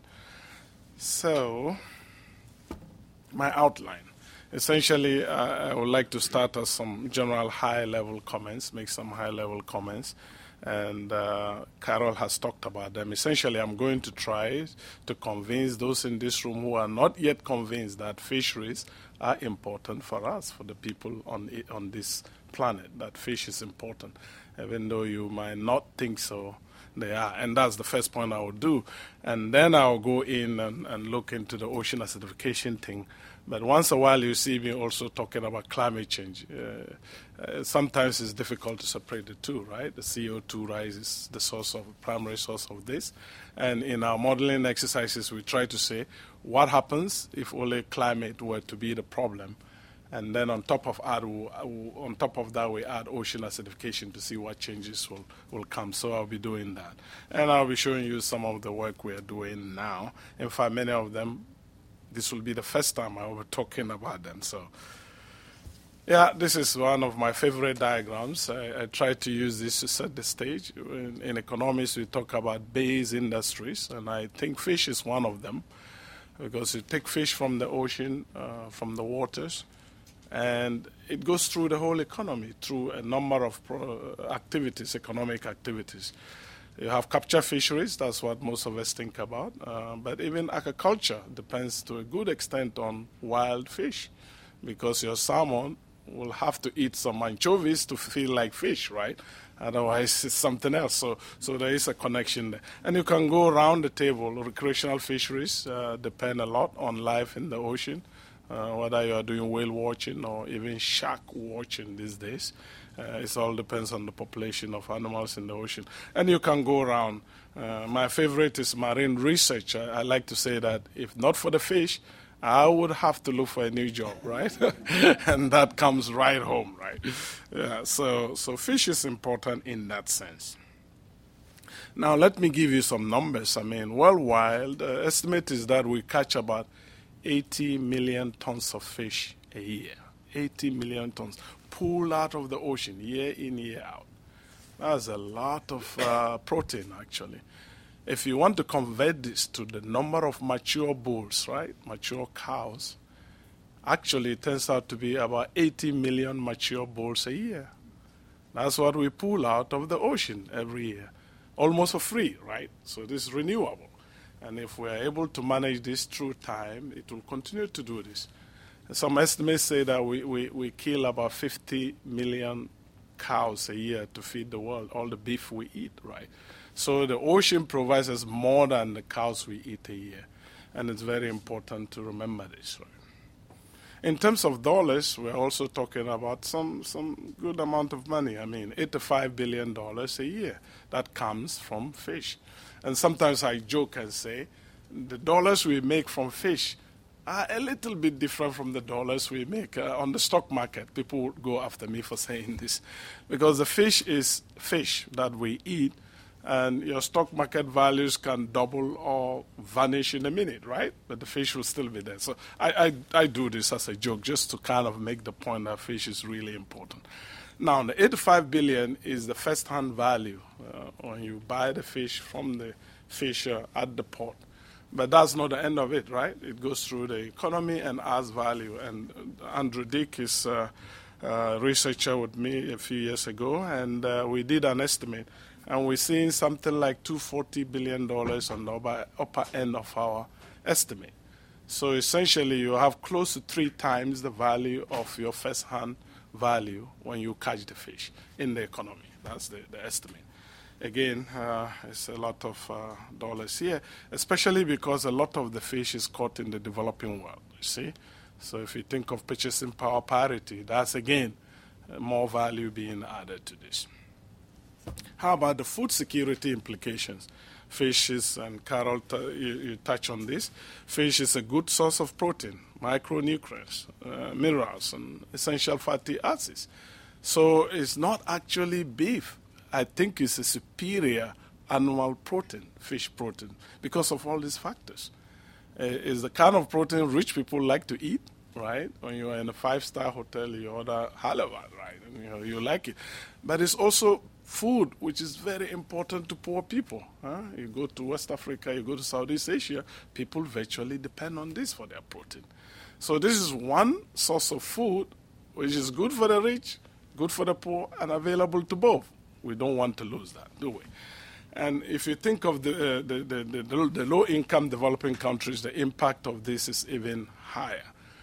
Speaker 3: So, my outline. Essentially, I would like to start as some general high-level comments, make some high-level comments, and Carol has talked about them. Essentially, I'm going to try to convince those in this room who are not yet convinced that fisheries are important for us, for the people on this planet, that fish is important, even though you might not think so. They are, and that's the first point I will do. And then I'll go in and look into the ocean acidification thing. But once in a while you see me also talking about climate change. Sometimes it's difficult to separate the two, right? The CO2 rise is the primary source of this. And in our modeling exercises, we try to say, what happens if only climate were to be the problem? And then on top of that, we add ocean acidification to see what changes will come. So I'll be doing that. And I'll be showing you some of the work we are doing now. In fact, many of them, this will be the first time I will be talking about them. So Yeah, this is one of my favorite diagrams. I try to use this to set the stage. In economics, we talk about base industries, and I think fish is one of them, because you take fish from the ocean, from the waters, and it goes through the whole economy, through a number of activities, economic activities. You have capture fisheries, that's what most of us think about, but even aquaculture depends to a good extent on wild fish, because your salmon will have to eat some anchovies to feel like fish, right? Otherwise, it's something else. So there is a connection there. And you can go around the table. Recreational fisheries depend a lot on life in the ocean, whether you are doing whale watching or even shark watching these days. It all depends on the population of animals in the ocean. And you can go around. My favorite is marine research. I like to say that if not for the fish, I would have to look for a new job, right? And that comes right home, right? Yeah, so fish is important in that sense. Now, let me give you some numbers. I mean, worldwide, the estimate is that we catch about 80 million tons of fish a year. 80 million tons pulled out of the ocean year in, year out. That's a lot of protein, actually. If you want to convert this to the number of mature bulls, right, mature cows, actually it turns out to be about 80 million mature bulls a year. That's what we pull out of the ocean every year, almost for free, right? So this is renewable. And if we are able to manage this through time, it will continue to do this. Some estimates say that we kill about 50 million cows a year to feed the world, all the beef we eat, right? So the ocean provides us more than the cows we eat a year. And it's very important to remember this, right? In terms of dollars, we're also talking about some good amount of money. I mean, $85 billion a year. That comes from fish. And sometimes I joke and say, the dollars we make from fish are a little bit different from the dollars we make on the stock market. People would go after me for saying this. Because the fish is fish that we eat, and your stock market values can double or vanish in a minute, right? But the fish will still be there. So I do this as a joke just to kind of make the point that fish is really important. Now, the $85 billion is the first-hand value when you buy the fish from the fisher at the port. But that's not the end of it, right? It goes through the economy and adds value. And Andrew Dick is a researcher with me a few years ago, and we did an estimate. And we're seeing something like $240 billion on the upper end of our estimate. So essentially, you have close to 3 times the value of your first-hand value when you catch the fish in the economy. That's the estimate. Again, it's a lot of dollars here, especially because a lot of the fish is caught in the developing world, you see. So if you think of purchasing power parity, that's, again, more value being added to this. How about the food security implications? Fish is, and Carol, you touch on this, fish is a good source of protein, micronutrients, minerals, and essential fatty acids. So it's not actually beef. I think it's a superior animal protein, fish protein, because of all these factors. It's the kind of protein rich people like to eat, right? When you are in a 5-star hotel, you order halibut, right? And, you like it. But it's also food, which is very important to poor people. You go to West Africa, you go to Southeast Asia, people virtually depend on this for their protein. So this is one source of food which is good for the rich, good for the poor, and available to both. We don't want to lose that, do we? And if you think of the low-income developing countries, the impact of this is even higher.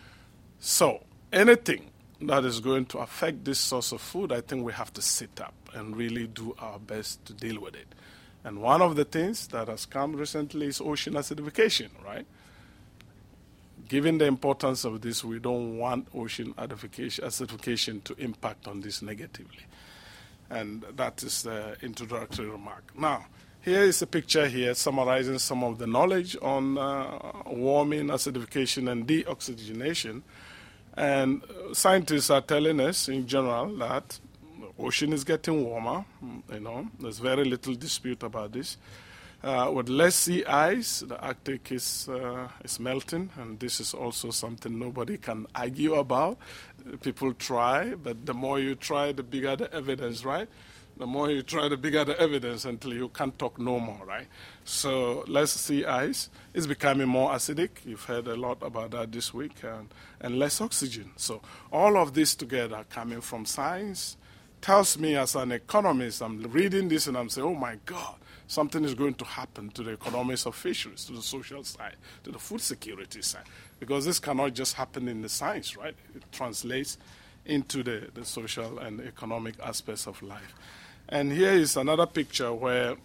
Speaker 3: So anything that is going to affect this source of food, I think we have to sit up and really do our best to deal with it. And one of the things that has come recently is ocean acidification, right? Given the importance of this, we don't want ocean acidification to impact on this negatively. And that is the introductory remark. Now, here is a picture here summarizing some of the knowledge on warming, acidification, and deoxygenation. And scientists are telling us in general that the ocean is getting warmer. There's very little dispute about this. With less sea ice, the Arctic is melting, and this is also something nobody can argue about. People try, but the more you try, the bigger the evidence, right? The more you try, the bigger the evidence until you can't talk no more, right? So less sea ice is becoming more acidic. You've heard a lot about that this week, and less oxygen. So all of this together coming from science tells me as an economist, I'm reading this and I'm saying, oh my God, something is going to happen to the economics of fisheries, to the social side, to the food security side. Because this cannot just happen in the science, right? It translates into the social and economic aspects of life. And here is another picture where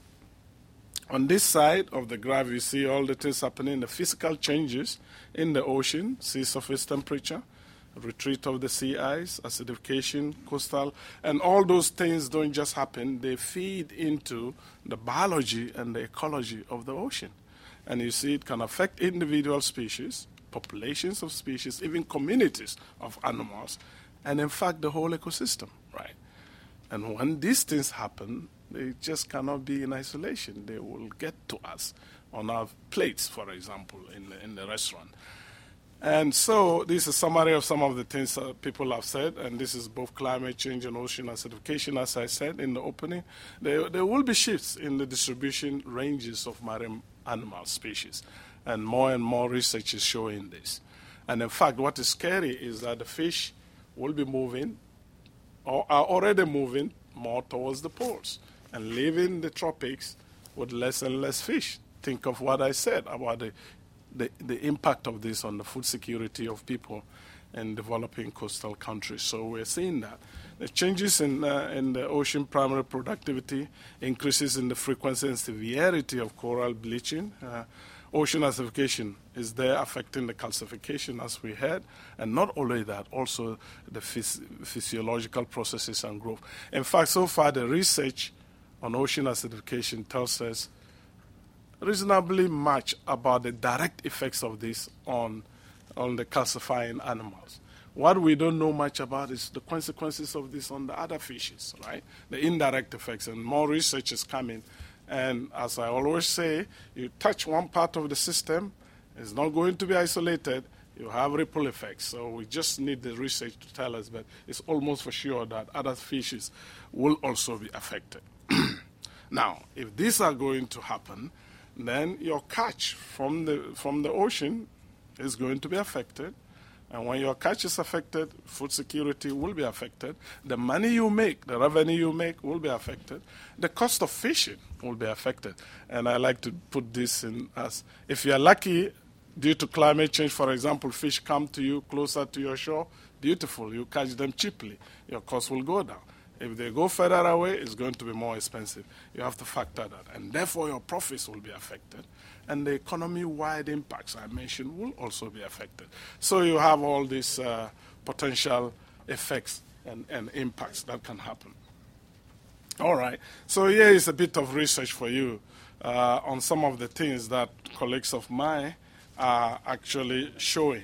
Speaker 3: on this side of the graph you see all the things happening, the physical changes in the ocean, sea surface temperature, retreat of the sea ice, acidification, coastal, and all those things don't just happen, they feed into the biology and the ecology of the ocean. And you see it can affect individual species, populations of species, even communities of animals, and in fact the whole ecosystem, right? And when these things happen, they just cannot be in isolation. They will get to us on our plates, for example, in the restaurant. And so this is a summary of some of the things people have said, and this is both climate change and ocean acidification, as I said in the opening. There will be shifts in the distribution ranges of marine animal species, and more research is showing this. And in fact, what is scary is that the fish will be moving, or are already moving, more towards the poles, and leaving the tropics with less and less fish. Think of what I said about the impact of this on the food security of people in developing coastal countries. So we're seeing that. The changes in the ocean primary productivity, increases in the frequency and severity of coral bleaching. Ocean acidification is there affecting the calcification, as we heard. And not only that, also the physiological processes and growth. In fact, so far the research on ocean acidification tells us reasonably much about the direct effects of this on the calcifying animals. What we don't know much about is the consequences of this on the other fishes, right? The indirect effects, and more research is coming. And as I always say, you touch one part of the system, it's not going to be isolated. You have ripple effects. So we just need the research to tell us, but it's almost for sure that other fishes will also be affected. Now, if these are going to happen, then your catch from the ocean is going to be affected. And when your catch is affected, food security will be affected. The money you make, the revenue you make will be affected. The cost of fishing will be affected. And I like to put this in as, if you're lucky, due to climate change, for example, fish come to you closer to your shore, beautiful, you catch them cheaply, your cost will go down. If they go further away, it's going to be more expensive. You have to factor that. And therefore, your profits will be affected. And the economy-wide impacts I mentioned will also be affected. So you have all these potential effects and impacts that can happen. All right. So here is a bit of research for you on some of the things that colleagues of mine are actually showing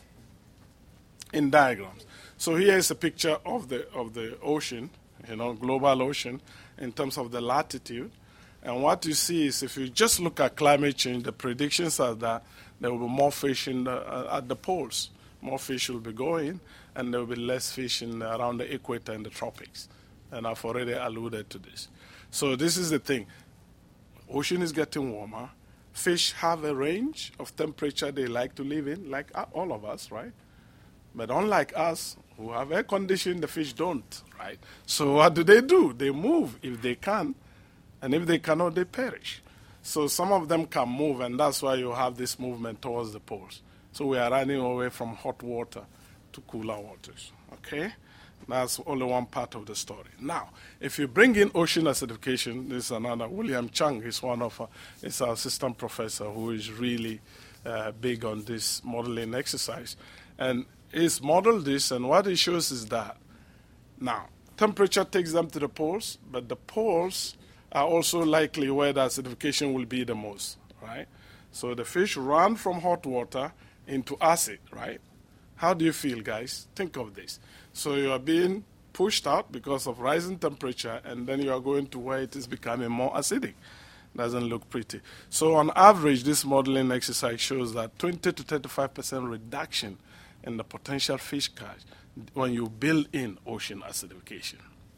Speaker 3: in diagrams. So here is a picture of the ocean, global ocean, in terms of the latitude. And what you see is if you just look at climate change, the predictions are that there will be more fish at the poles. More fish will be going, and there will be less fish around the equator and the tropics. And I've already alluded to this. So this is the thing. Ocean is getting warmer. Fish have a range of temperature they like to live in, like all of us, right? But unlike us, who have air conditioning, the fish don't, right? So what do? They move if they can, and if they cannot, they perish. So some of them can move, and that's why you have this movement towards the poles. So we are running away from hot water to cooler waters, okay? That's only one part of the story. Now, if you bring in ocean acidification, this is another. William Chang is is our assistant professor who is really big on this modeling exercise. And he's modeled this, and what he shows is that, now, temperature takes them to the poles, but the poles are also likely where the acidification will be the most, right? So the fish run from hot water into acid, right? How do you feel, guys? Think of this. So you are being pushed out because of rising temperature, and then you are going to where it is becoming more acidic. Doesn't look pretty. So on average, this modeling exercise shows that 20 to 35% reduction in the potential fish catch when you build in ocean acidification.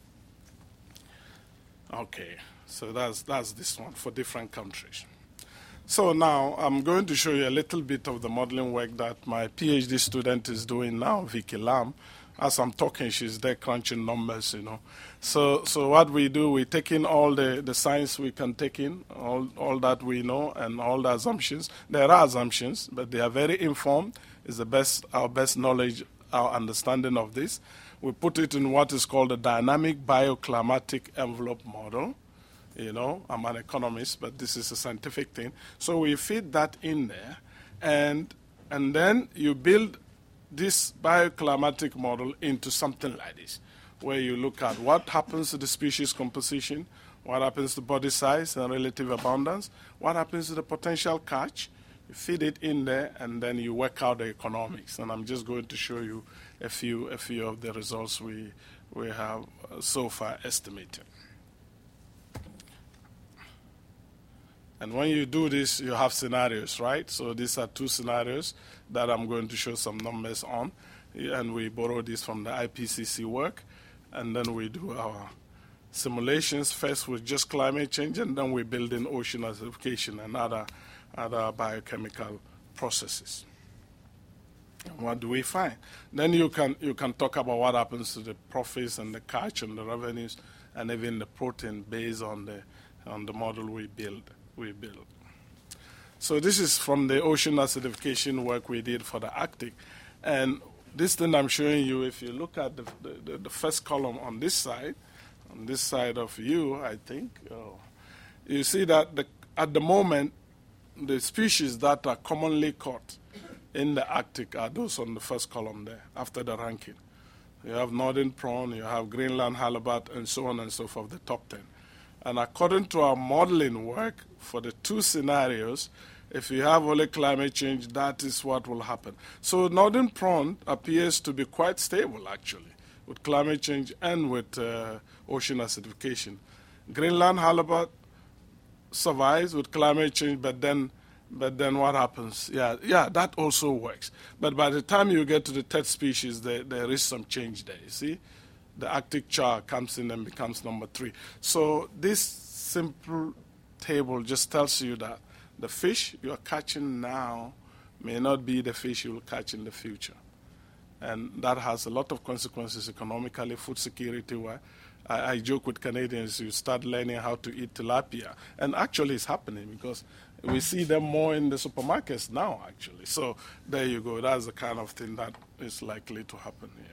Speaker 3: Okay, so that's this one for different countries. So now I'm going to show you a little bit of the modeling work that my PhD student is doing now, Vicky Lam. As I'm talking, she's there crunching numbers, you know. So what we do, we take in all the science we can take in, all that we know, and all the assumptions. There are assumptions, but they are very informed. It's our best knowledge, our understanding of this. We put it in what is called a dynamic bioclimatic envelope model. You know, I'm an economist, but this is a scientific thing. So we feed that in there, and then you build this bioclimatic model into something like this, where you look at what happens to the species composition, what happens to body size and relative abundance, what happens to the potential catch. You feed it in there, and then you work out the economics. And I'm just going to show you a few of the results we have so far estimated. And when you do this, you have scenarios, right? So these are two scenarios that I'm going to show some numbers on. And we borrow this from the IPCC work. And then we do our simulations first with just climate change, and then we build in ocean acidification and other biochemical processes. And what do we find? Then you can talk about what happens to the profits and the catch and the revenues and even the protein based on the model we build. So this is from the ocean acidification work we did for the Arctic. And this thing I'm showing you, if you look at the first column on this side of you, I think, you see that at the moment, the species that are commonly caught in the Arctic are those on the first column there, after the ranking. You have northern prawn, you have Greenland halibut, and so on and so forth, the top 10. And according to our modeling work for the two scenarios, if you have only climate change, that is what will happen. So northern prawn appears to be quite stable, actually, with climate change and with ocean acidification. Greenland halibut survives with climate change, but then what happens? Yeah, that also works. But by the time you get to the third species, there is some change there, you see? The Arctic char comes in and becomes number 3. So this simple table just tells you that the fish you are catching now may not be the fish you will catch in the future. And that has a lot of consequences economically, food security. I joke with Canadians, you start learning how to eat tilapia. And actually it's happening because we see them more in the supermarkets now, actually. So there you go. That's the kind of thing that is likely to happen here.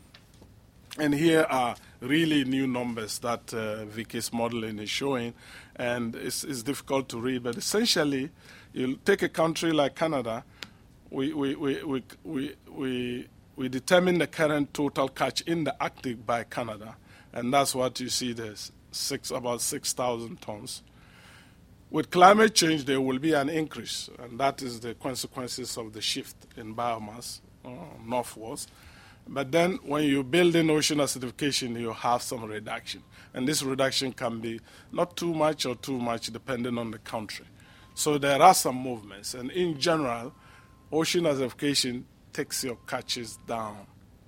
Speaker 3: And here are really new numbers that Vicky's modeling is showing. And it's difficult to read, but essentially, you take a country like Canada, we determine the current total catch in the Arctic by Canada, and that's what you see there's about 6,000 tons. With climate change, there will be an increase, and that is the consequences of the shift in biomass northwards. But then when you build in ocean acidification, you have some reduction. And this reduction can be not too much or too much, depending on the country. So there are some movements. And in general, ocean acidification takes your catches down,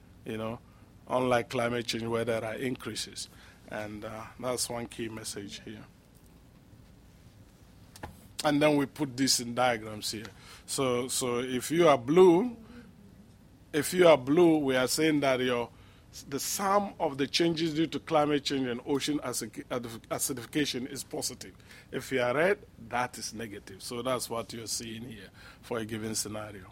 Speaker 3: unlike climate change where there are increases. And that's one key message here. And then we put this in diagrams here. So if you are blue, we are saying that the sum of the changes due to climate change and ocean acidification is positive. If you are red, that is negative. So that's what you're seeing here for a given scenario.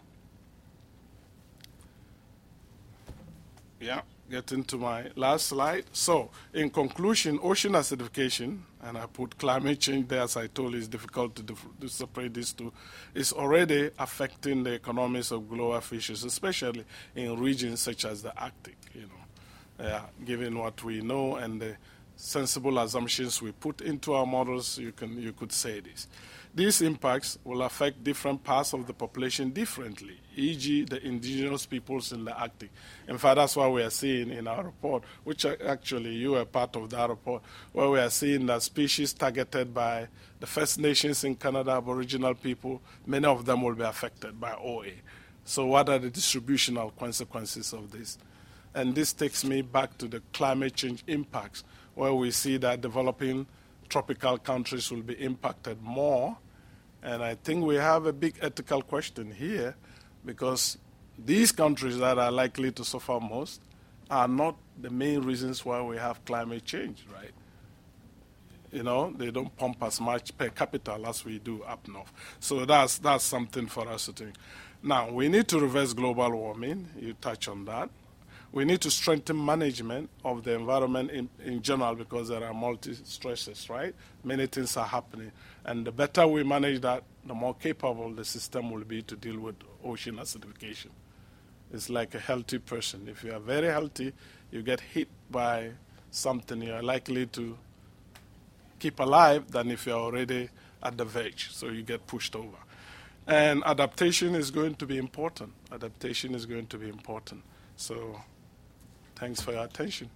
Speaker 3: Yeah, getting to my last slide. So, in conclusion, ocean acidification, and I put climate change there, as I told you, it's difficult to separate these two, is already affecting the economies of global fishes, especially in regions such as the Arctic, given what we know and the sensible assumptions we put into our models, you could say this. these impacts will affect different parts of the population differently, e.g. the indigenous peoples in the Arctic. In fact, that's what we are seeing in our report, which actually you are part of that report, where we are seeing that species targeted by the First Nations in Canada, Aboriginal people, many of them will be affected by OA. So what are the distributional consequences of this? And this takes me back to the climate change impacts, where we see that developing tropical countries will be impacted more. And I think we have a big ethical question here, because these countries that are likely to suffer most are not the main reasons why we have climate change, right? You know, they don't pump as much per capita as we do up north. So that's something for us to think. Now, we need to reverse global warming. You touch on that. We need to strengthen management of the environment in general, because there are multi-stresses, right? Many things are happening. And the better we manage that, the more capable the system will be to deal with ocean acidification. It's like a healthy person. If you are very healthy, you get hit by something, you are likely to keep alive than if you are already at the verge, so you get pushed over. And adaptation is going to be important. Adaptation is going to be important. So thanks for your attention.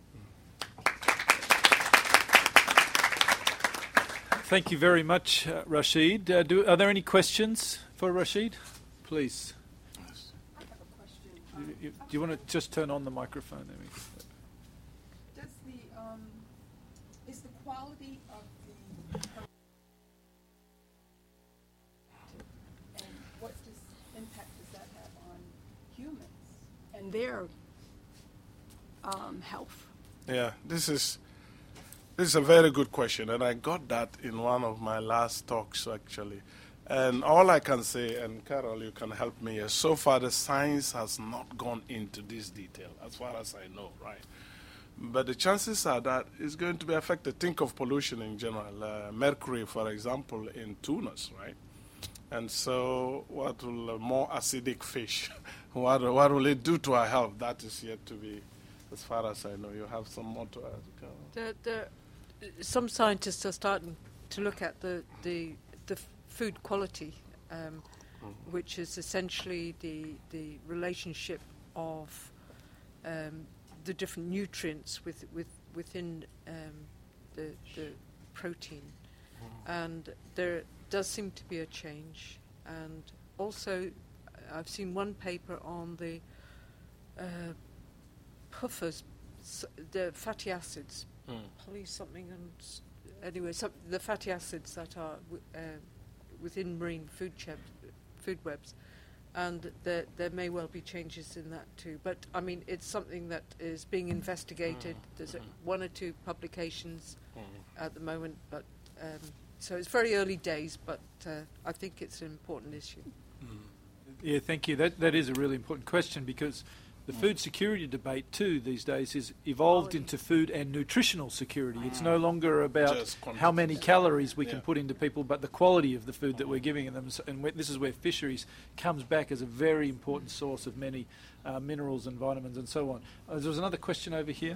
Speaker 1: Thank you very much, Rashid. Are there any questions for Rashid? Please.
Speaker 3: Yes.
Speaker 5: I have a question.
Speaker 1: Do you want to just turn on the microphone? There we go.
Speaker 5: Does is the quality of the and what impact does that have on humans and their health?
Speaker 3: Yeah, this is a very good question, and I got that in one of my last talks, actually. And all I can say, and Carol, you can help me here, so far the science has not gone into this detail, as far as I know, right? But the chances are that it's going to be affected. Think of pollution in general. Mercury, for example, in tunas, right? And so what will more acidic fish, what will it do to our health? That is yet to be, as far as I know. You have some more to add, Carol?
Speaker 2: Some scientists are starting to look at the food quality, which is essentially the relationship of the different nutrients within the protein, and there does seem to be a change. And also, I've seen one paper on the puffers, the fatty acids. Poly something, and anyway, the fatty acids that are within marine food webs, and there may well be changes in that too. But I mean, it's something that is being investigated. There's one or two publications at the moment, but so it's very early days. But I think it's an important issue.
Speaker 1: Yeah, thank you. That is a really important question, because the food security debate too these days is evolved into food and nutritional security. It's no longer about how many calories we can put into people, but the quality of the food that we're giving them. And this is where fisheries comes back as a very important source of many minerals and vitamins and so on. There was another question over here.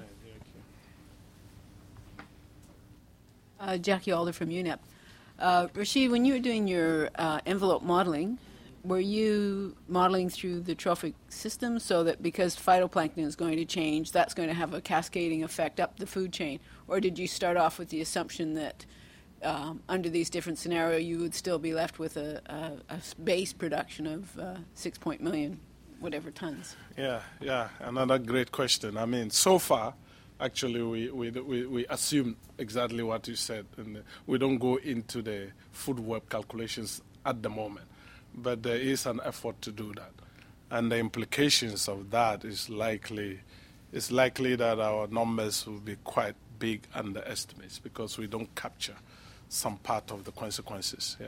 Speaker 5: Jackie Alder from UNEP. Rashid, when you were doing your envelope modeling, were you modeling through the trophic system, so that because phytoplankton is going to change, that's going to have a cascading effect up the food chain? Or did you start off with the assumption that under these different scenarios you would still be left with a base production of 6 million whatever tons?
Speaker 3: Yeah, another great question. I mean, so far, actually, we assume exactly what you said, and we don't go into the food web calculations at the moment. But there is an effort to do that. And the implications of that is likely that our numbers will be quite big underestimates, because we don't capture some part of the consequences.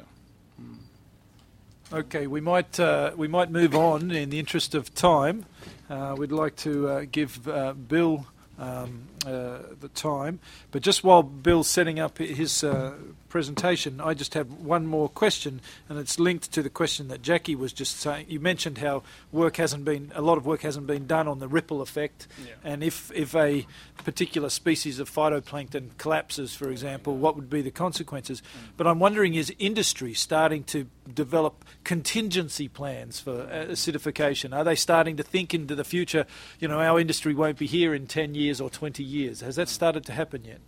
Speaker 1: Okay, we might move on in the interest of time. We'd like to give Bill the time, but just while Bill's setting up his presentation. I just have one more question, and it's linked to the question that Jackie was just saying. You mentioned how a lot of work hasn't been done on the ripple effect, and if a particular species of phytoplankton collapses, for example, what would be the consequences? But I'm wondering, is industry starting to develop contingency plans for acidification? Are they starting to think into the future? Our industry won't be here in 10 years or 20 years. Has that started to happen yet?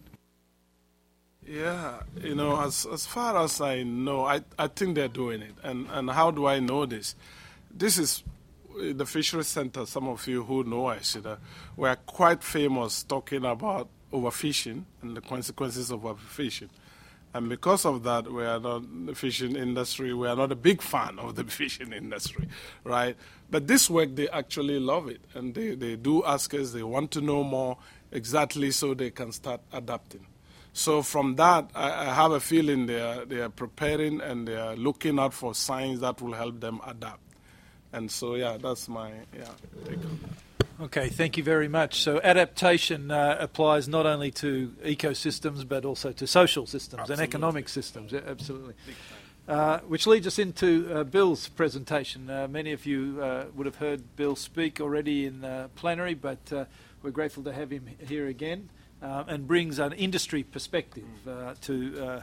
Speaker 3: Yeah, as far as I know, I think they're doing it. And how do I know this? This is the Fisheries Center. Some of you who know ICIDA, we're quite famous talking about overfishing and the consequences of overfishing. And because of that, we are not the fishing industry. We are not a big fan of the fishing industry, right? But this work, they actually love it. And they do ask us, they want to know more exactly so they can start adapting. So from that, I have a feeling they are preparing and they are looking out for signs that will help them adapt. And so, that's my take on that.
Speaker 1: Okay, thank you very much. So adaptation applies not only to ecosystems but also to social systems and economic systems. Yeah, absolutely. Which leads us into Bill's presentation. Many of you would have heard Bill speak already in plenary, but we're grateful to have him here again and brings an industry perspective to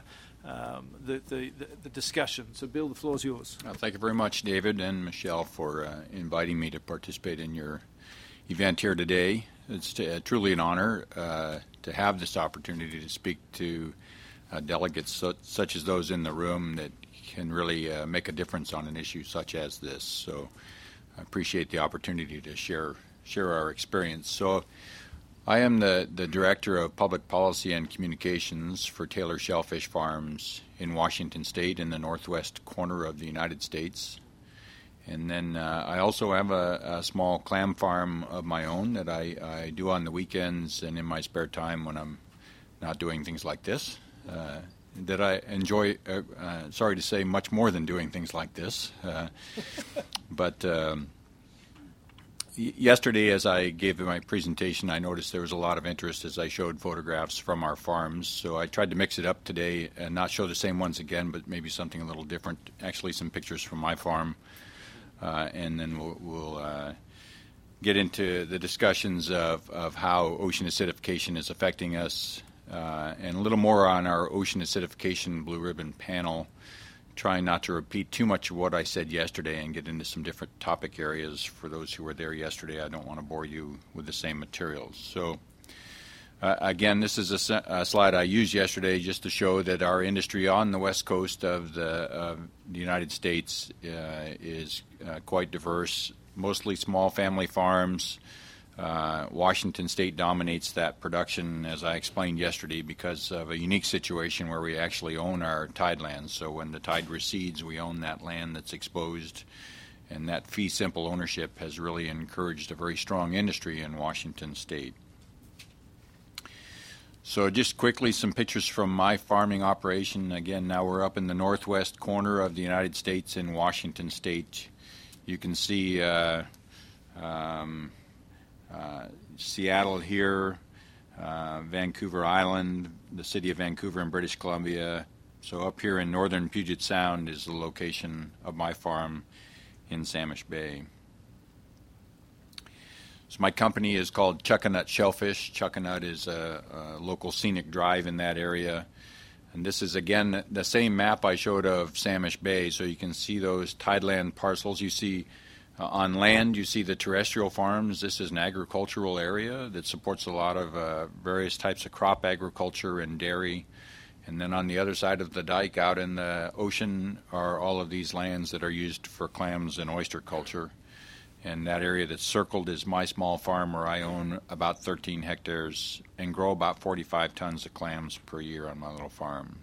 Speaker 1: the discussion. So, Bill, the floor is yours.
Speaker 6: Thank you very much, David and Michelle, for inviting me to participate in your event here today. It's truly an honor to have this opportunity to speak to delegates such as those in the room that can really make a difference on an issue such as this. So I appreciate the opportunity to share our experience. So I am the Director of Public Policy and Communications for Taylor Shellfish Farms in Washington State in the northwest corner of the United States. And then I also have a small clam farm of my own that I do on the weekends and in my spare time when I'm not doing things like this, that I enjoy, sorry to say, much more than doing things like this. But yesterday, as I gave my presentation, I noticed there was a lot of interest as I showed photographs from our farms. So I tried to mix it up today and not show the same ones again, but maybe something a little different, actually some pictures from my farm. And then we'll get into the discussions of how ocean acidification is affecting us, and a little more on our ocean acidification blue ribbon panel, trying not to repeat too much of what I said yesterday and get into some different topic areas. For those who were there yesterday, I don't want to bore you with the same materials. So again, this is a slide I used yesterday just to show that our industry on the west coast of the United States is quite diverse, mostly small family farms. Washington State dominates that production, as I explained yesterday, because of a unique situation where we actually own our tidelands. So when the tide recedes, we own that land that's exposed, and that fee simple ownership has really encouraged a very strong industry in Washington State. So just quickly, some pictures from my farming operation. Again, now we're up in the northwest corner of the United States in Washington State. You can see Seattle here, Vancouver Island, the city of Vancouver in British Columbia. So up here in northern Puget Sound is the location of my farm in Samish Bay. So my company is called Chuckanut Shellfish. Chuckanut is a local scenic drive in that area. And this is, again, the same map I showed of Samish Bay. So you can see those tideland parcels. You see on land, you see the terrestrial farms. This is an agricultural area that supports a lot of various types of crop agriculture and dairy. And then on the other side of the dike out in the ocean are all of these lands that are used for clams and oyster culture. And that area that's circled is my small farm where I own about 13 hectares and grow about 45 tons of clams per year on my little farm.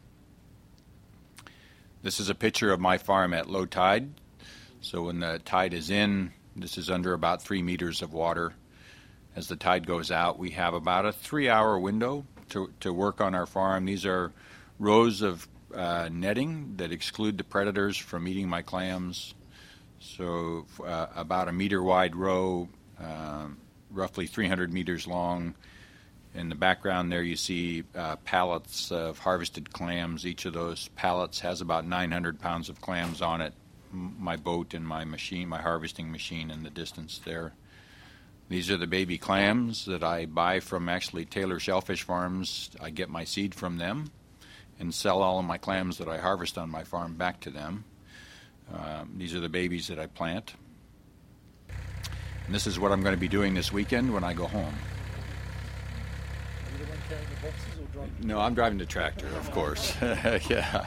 Speaker 6: This is a picture of my farm at low tide. So when the tide is in, this is under about 3 meters of water. As the tide goes out, we have about a 3-hour window to work on our farm. These are rows of netting that exclude the predators from eating my clams. So about a meter wide row, roughly 300 meters long, in the background there you see pallets of harvested clams. Each of those pallets has about 900 pounds of clams on it. My boat and my machine, my harvesting machine in the distance there. These are the baby clams that I buy from actually Taylor Shellfish Farms. I get my seed from them and sell all of my clams that I harvest on my farm back to them. These are the babies that I plant. And this is what I'm going to be doing this weekend when I go home.
Speaker 1: Are you the one carrying the boxes or driving?
Speaker 6: No, I'm driving the tractor, of course. Yeah.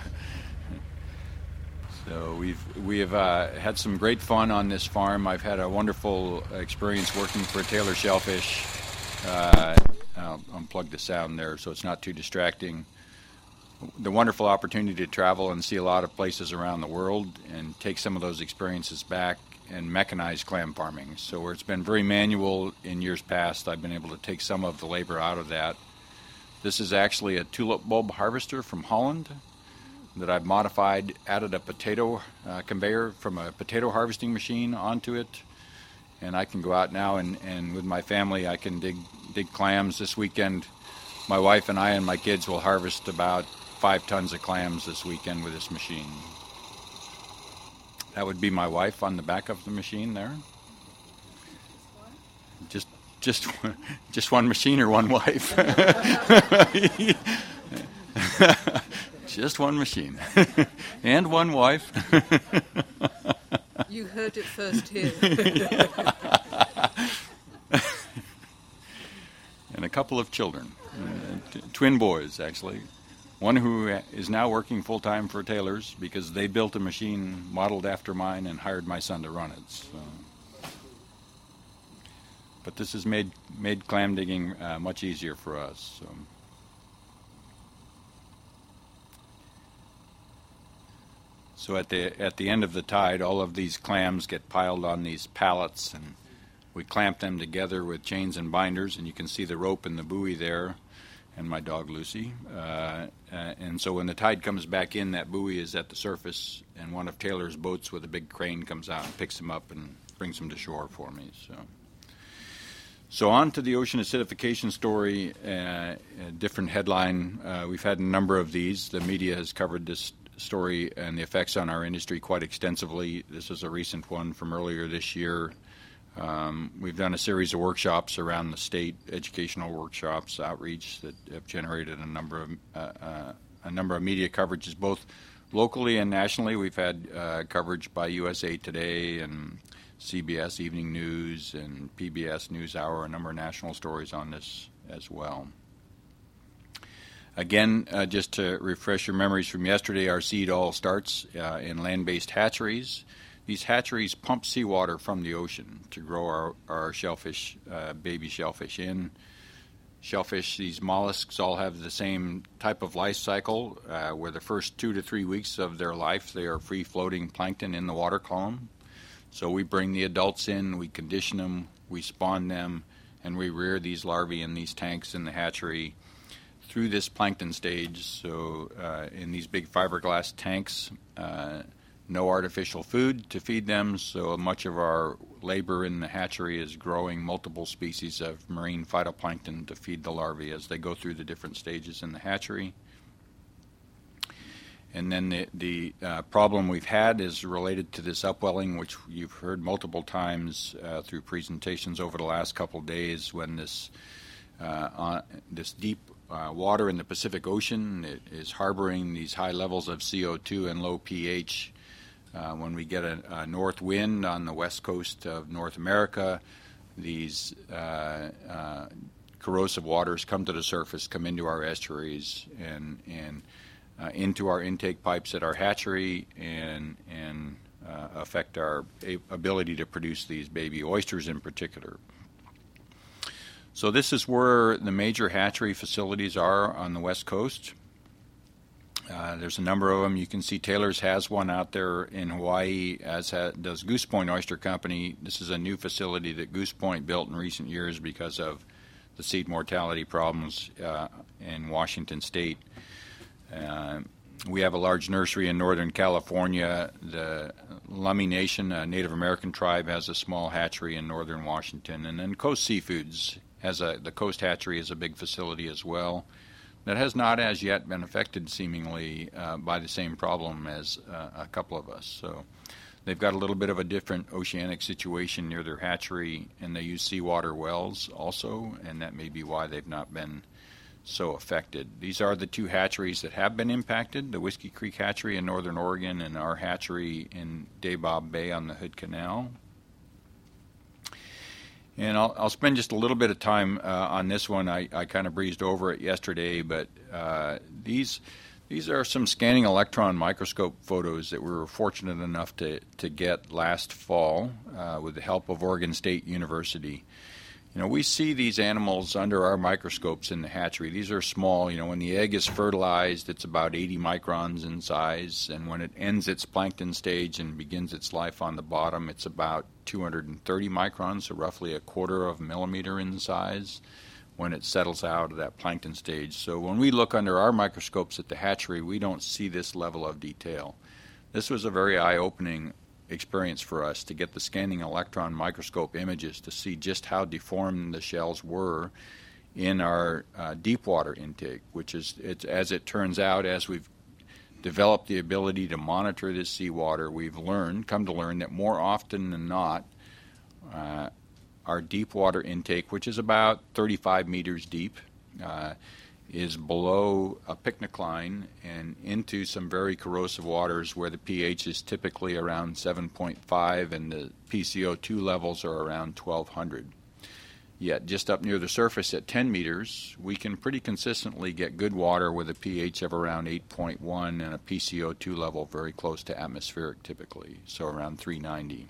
Speaker 6: So we have had some great fun on this farm. I've had a wonderful experience working for Taylor Shellfish. I'll unplug the sound there so it's not too distracting. The wonderful opportunity to travel and see a lot of places around the world and take some of those experiences back and mechanize clam farming. So where it's been very manual in years past, I've been able to take some of the labor out of that. This is actually a tulip bulb harvester from Holland that I've modified, added a potato conveyor from a potato harvesting machine onto it. And I can go out now and with my family, I can dig clams this weekend. My wife and I and my kids will harvest about 5 tons of clams this weekend with this machine. That would be my wife on the back of the machine there. Just one machine or one wife? Just one machine. And one wife.
Speaker 2: You heard it first here.
Speaker 6: And a couple of children. Twin boys, actually. One who is now working full-time for Taylor's because they built a machine modeled after mine and hired my son to run it. So. But this has made clam digging much easier for us. So at the end of the tide, all of these clams get piled on these pallets, and we clamp them together with chains and binders, and you can see the rope and the buoy there, and my dog Lucy. And so when the tide comes back in, that buoy is at the surface, and one of Taylor's boats with a big crane comes out and picks them up and brings them to shore for me. So on to the ocean acidification story, a different headline. We've had a number of these. The media has covered this story and the effects on our industry quite extensively. This is a recent one from earlier this year. We've done a series of workshops around the state, educational workshops, outreach that have generated a number of media coverages, both locally and nationally. We've had coverage by USA Today and CBS Evening News and PBS NewsHour, a number of national stories on this as well. Again, just to refresh your memories from yesterday, our seed all starts in land-based hatcheries. These hatcheries pump seawater from the ocean to grow our shellfish, baby shellfish in. Shellfish, these mollusks all have the same type of life cycle, where the first 2 to 3 weeks of their life they are free-floating plankton in the water column. So we bring the adults in, we condition them, we spawn them, and we rear these larvae in these tanks in the hatchery through this plankton stage. So in these big fiberglass tanks, no artificial food to feed them, so much of our labor in the hatchery is growing multiple species of marine phytoplankton to feed the larvae as they go through the different stages in the hatchery. And then the problem we've had is related to this upwelling, which you've heard multiple times through presentations over the last couple of days, when this deep water in the Pacific Ocean is harboring these high levels of CO2 and low pH. When we get a north wind on the west coast of North America, these corrosive waters come to the surface, come into our estuaries, and into our intake pipes at our hatchery, and affect our ability to produce these baby oysters in particular. So this is where the major hatchery facilities are on the west coast. There's a number of them. You can see Taylor's has one out there in Hawaii, as does Goose Point Oyster Company. This is a new facility that Goose Point built in recent years because of the seed mortality problems in Washington State. We have a large nursery in Northern California. The Lummi Nation, a Native American tribe, has a small hatchery in northern Washington. And then Coast Seafoods the Coast Hatchery is a big facility as well that has not as yet been affected seemingly by the same problem as a couple of us. So they've got a little bit of a different oceanic situation near their hatchery, and they use seawater wells also, and that may be why they've not been so affected. These are the two hatcheries that have been impacted, the Whiskey Creek Hatchery in northern Oregon and our hatchery in Dabob Bay on the Hood Canal. And I'll spend just a little bit of time on this one. I kind of breezed over it yesterday, but these are some scanning electron microscope photos that we were fortunate enough to get last fall with the help of Oregon State University. You know, we see these animals under our microscopes in the hatchery. These are small. You know, when the egg is fertilized, it's about 80 microns in size, and when it ends its plankton stage and begins its life on the bottom, it's about 230 microns, so roughly a quarter of a millimeter in size when it settles out of that plankton stage. So when we look under our microscopes at the hatchery, we don't see this level of detail. This was a very eye-opening experience for us to get the scanning electron microscope images to see just how deformed the shells were in our deep water intake, which is, as it turns out, as we've developed the ability to monitor this seawater, we've come to learn that more often than not, our deep water intake, which is about 35 meters deep, is below a picnic line and into some very corrosive waters where the pH is typically around 7.5 and the PCO2 levels are around 1200. Yet just up near the surface at 10 meters, we can pretty consistently get good water with a pH of around 8.1 and a PCO2 level very close to atmospheric typically, so around 390.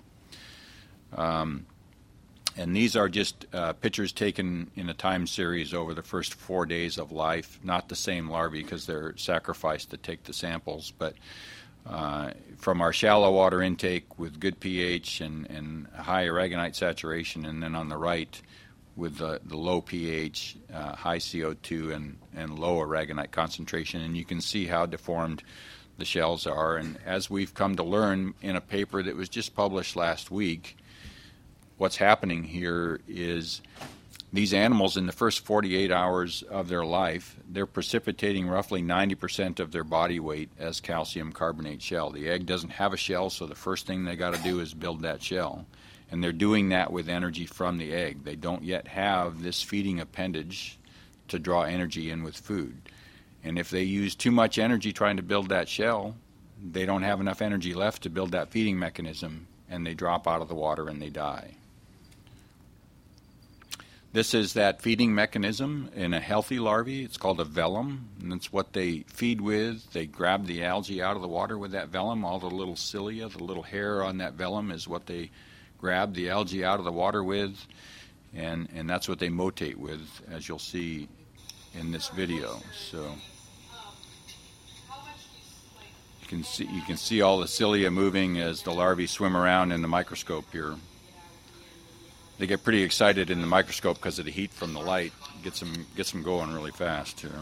Speaker 6: And these are just pictures taken in a time series over the first 4 days of life, not the same larvae because they're sacrificed to take the samples, but from our shallow water intake with good pH and high aragonite saturation, and then on the right with the low pH, high CO2 and low aragonite concentration, and you can see how deformed the shells are. And as we've come to learn in a paper that was just published last week, what's happening here is these animals in the first 48 hours of their life, they're precipitating roughly 90% of their body weight as calcium carbonate shell. The egg doesn't have a shell, so the first thing they got to do is build that shell. And they're doing that with energy from the egg. They don't yet have this feeding appendage to draw energy in with food. And if they use too much energy trying to build that shell, they don't have enough energy left to build that feeding mechanism, and they drop out of the water and they die. This is that feeding mechanism in a healthy larvae. It's called a velum, and that's what they feed with. They grab the algae out of the water with that velum. All the little cilia, the little hair on that velum is what they grab the algae out of the water with, and that's what they motate with, as you'll see in this video. So you can see all the cilia moving as the larvae swim around in the microscope here. They get pretty excited in the microscope because of the heat from the light. Gets them going really fast here.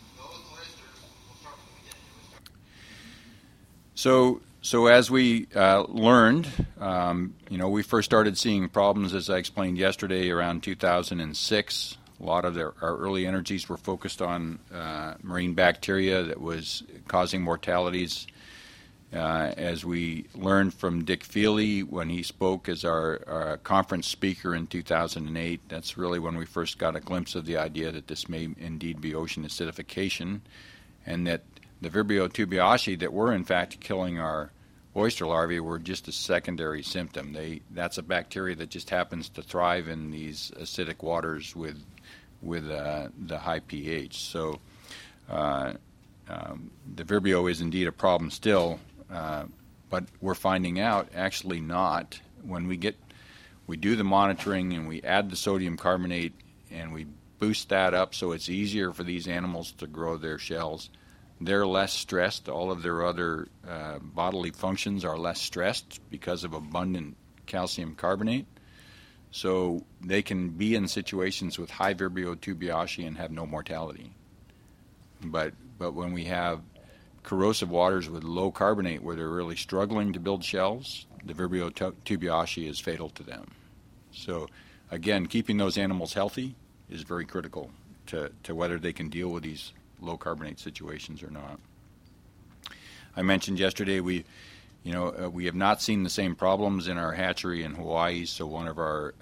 Speaker 6: So as we learned, we first started seeing problems, as I explained yesterday, around 2006. A lot of our early energies were focused on marine bacteria that was causing mortalities. As we learned from Dick Feely when he spoke as our conference speaker in 2008, that's really when we first got a glimpse of the idea that this may indeed be ocean acidification, and that the Vibrio tubiaceae that were in fact killing our oyster larvae were just a secondary symptom. That's a bacteria that just happens to thrive in these acidic waters with the high pH. So the Vibrio is indeed a problem still. But we're finding out actually not. When we do the monitoring and we add the sodium carbonate and we boost that up so it's easier for these animals to grow their shells, they're less stressed. All of their other bodily functions are less stressed because of abundant calcium carbonate. So they can be in situations with high Vibrio tubiaceae and have no mortality. But when we have corrosive waters with low carbonate where they're really struggling to build shells, the Vibrio tubiaceae is fatal to them. So again, keeping those animals healthy is very critical to whether they can deal with these low carbonate situations or not. I mentioned yesterday we have not seen the same problems in our hatchery in Hawaii, so one of our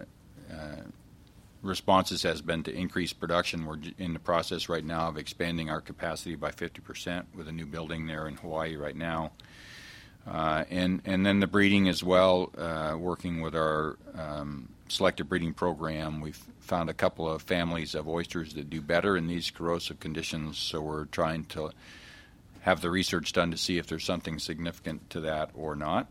Speaker 6: responses has been to increase production. We're in the process right now of expanding our capacity by 50% with a new building there in Hawaii right now. And then the breeding as well, working with our selective breeding program. We've found a couple of families of oysters that do better in these corrosive conditions, so we're trying to have the research done to see if there's something significant to that or not.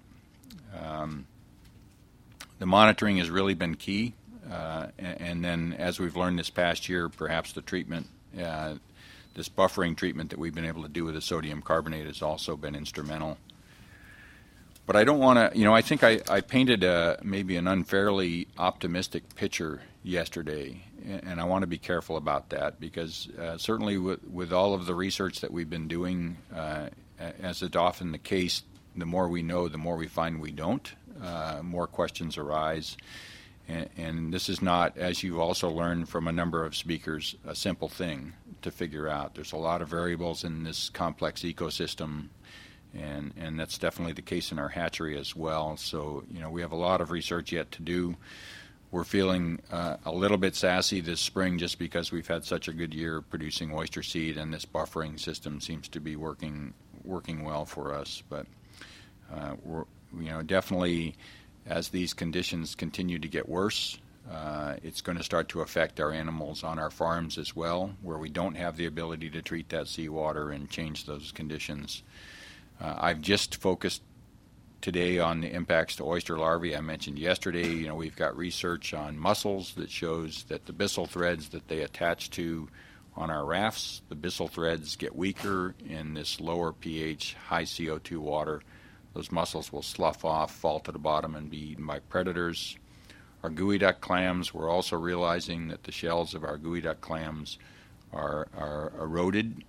Speaker 6: The monitoring has really been key, and then as we've learned this past year, perhaps the treatment, this buffering treatment that we've been able to do with the sodium carbonate has also been instrumental. But I don't want to, I think I painted maybe an unfairly optimistic picture yesterday, and I want to be careful about that because certainly with all of the research that we've been doing, as is often the case, the more we know, the more we find we don't. More questions arise. And this is not, as you've also learned from a number of speakers, a simple thing to figure out. There's a lot of variables in this complex ecosystem. And that's definitely the case in our hatchery as well. So, we have a lot of research yet to do. We're feeling a little bit sassy this spring just because we've had such a good year producing oyster seed, and this buffering system seems to be working well for us. But we're definitely, as these conditions continue to get worse, it's going to start to affect our animals on our farms as well, where we don't have the ability to treat that seawater and change those conditions. I've just focused today on the impacts to oyster larvae. I mentioned yesterday, we've got research on mussels that shows that the byssal threads that they attach to on our rafts, the byssal threads get weaker in this lower pH, high CO2 water. Those mussels will slough off, fall to the bottom, and be eaten by predators. Our geoduck clams, we're also realizing that the shells of our geoduck clams are eroded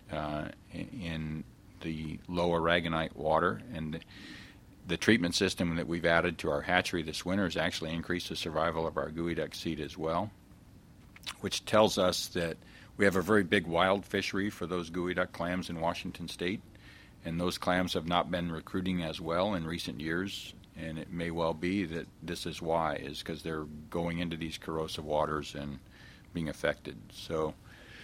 Speaker 6: in the low aragonite water, and the treatment system that we've added to our hatchery this winter has actually increased the survival of our geoduck seed as well, which tells us that we have a very big wild fishery for those geoduck clams in Washington State, and those clams have not been recruiting as well in recent years, and it may well be that this is why, is because they're going into these corrosive waters and being affected. So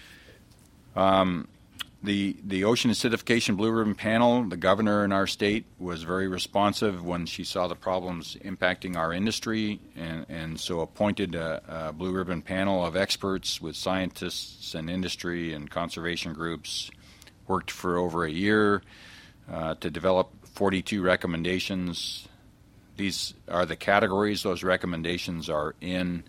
Speaker 6: The Ocean Acidification Blue Ribbon Panel, the governor in our state was very responsive when she saw the problems impacting our industry, and so appointed a Blue Ribbon Panel of experts with scientists and industry and conservation groups, worked for over a year to develop 42 recommendations. These are the categories those recommendations are in.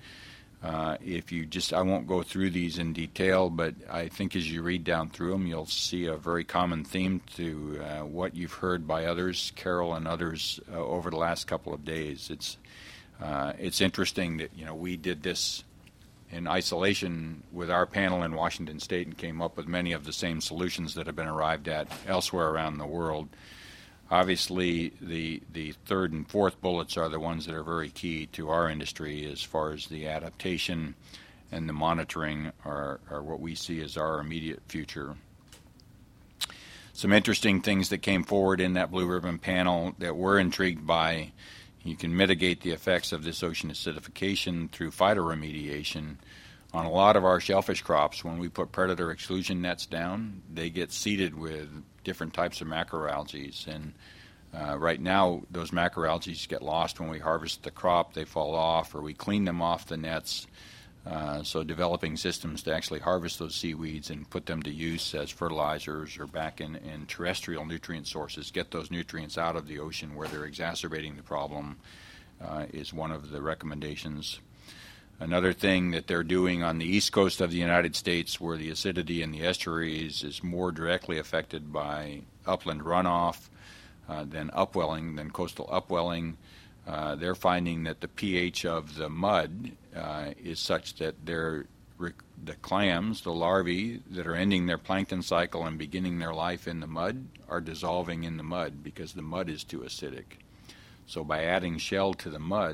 Speaker 6: I won't go through these in detail, but I think as you read down through them, you'll see a very common theme to what you've heard by others, Carol and others, over the last couple of days. It's interesting that we did this in isolation with our panel in Washington State and came up with many of the same solutions that have been arrived at elsewhere around the world. Obviously, the third and fourth bullets are the ones that are very key to our industry as far as the adaptation and the monitoring are what we see as our immediate future. Some interesting things that came forward in that Blue Ribbon Panel that we're intrigued by. You can mitigate the effects of this ocean acidification through phytoremediation. On a lot of our shellfish crops, when we put predator exclusion nets down, they get seeded with different types of macroalgae. And right now, those macroalgae get lost when we harvest the crop. They fall off, or we clean them off the nets. So developing systems to actually harvest those seaweeds and put them to use as fertilizers or back in terrestrial nutrient sources, get those nutrients out of the ocean where they're exacerbating the problem, is one of the recommendations. Another thing that they're doing on the east coast of the United States, where the acidity in the estuaries is more directly affected by upland runoff than coastal upwelling, they're finding that the pH of the mud is such that the clams, the larvae that are ending their plankton cycle and beginning their life in the mud, are dissolving in the mud because the mud is too acidic. So by adding shell to the mud,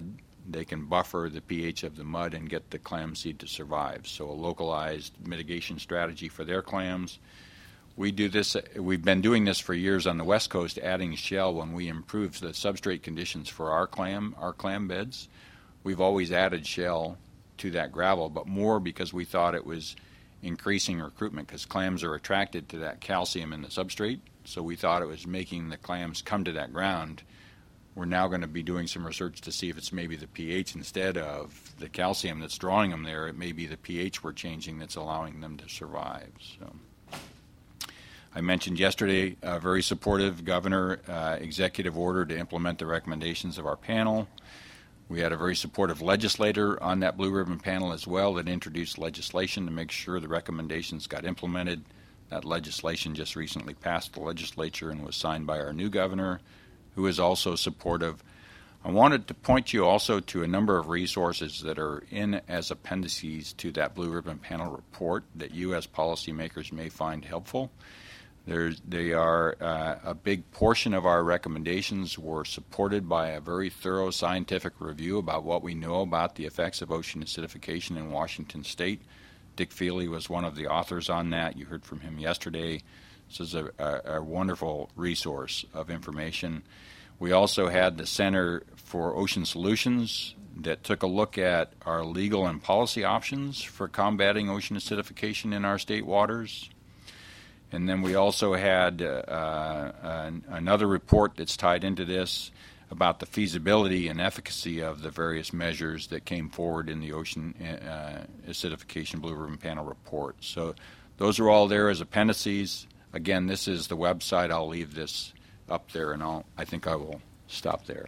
Speaker 6: they can buffer the pH of the mud and get the clam seed to survive. So a localized mitigation strategy for their clams. We do this. We've been doing this for years on the West Coast, adding shell when we improve the substrate conditions for our clam beds. We've always added shell to that gravel, but more because we thought it was increasing recruitment, because clams are attracted to that calcium in the substrate. So we thought it was making the clams come to that ground. We're now going to be doing some research to see if it's maybe the pH instead of the calcium that's drawing them there. It may be the pH we're changing that's allowing them to survive. So I mentioned yesterday a very supportive governor executive order to implement the recommendations of our panel. We had a very supportive legislator on that Blue Ribbon panel as well that introduced legislation to make sure the recommendations got implemented. That legislation just recently passed the legislature and was signed by our new governor, who is also supportive. I wanted to point you also to a number of resources that are in as appendices to that Blue Ribbon panel report that you as policymakers may find helpful. They are a big portion of our recommendations were supported by a very thorough scientific review about what we know about the effects of ocean acidification in Washington State. Dick Feely was one of the authors on that. You heard from him yesterday. This is a wonderful resource of information. We also had the Center for Ocean Solutions that took a look at our legal and policy options for combating ocean acidification in our state waters. And then we also had another report that's tied into this about the feasibility and efficacy of the various measures that came forward in the Ocean Acidification Blue Ribbon Panel report. So those are all there as appendices. Again, this is the website. I'll leave this up there, and I think I will stop there.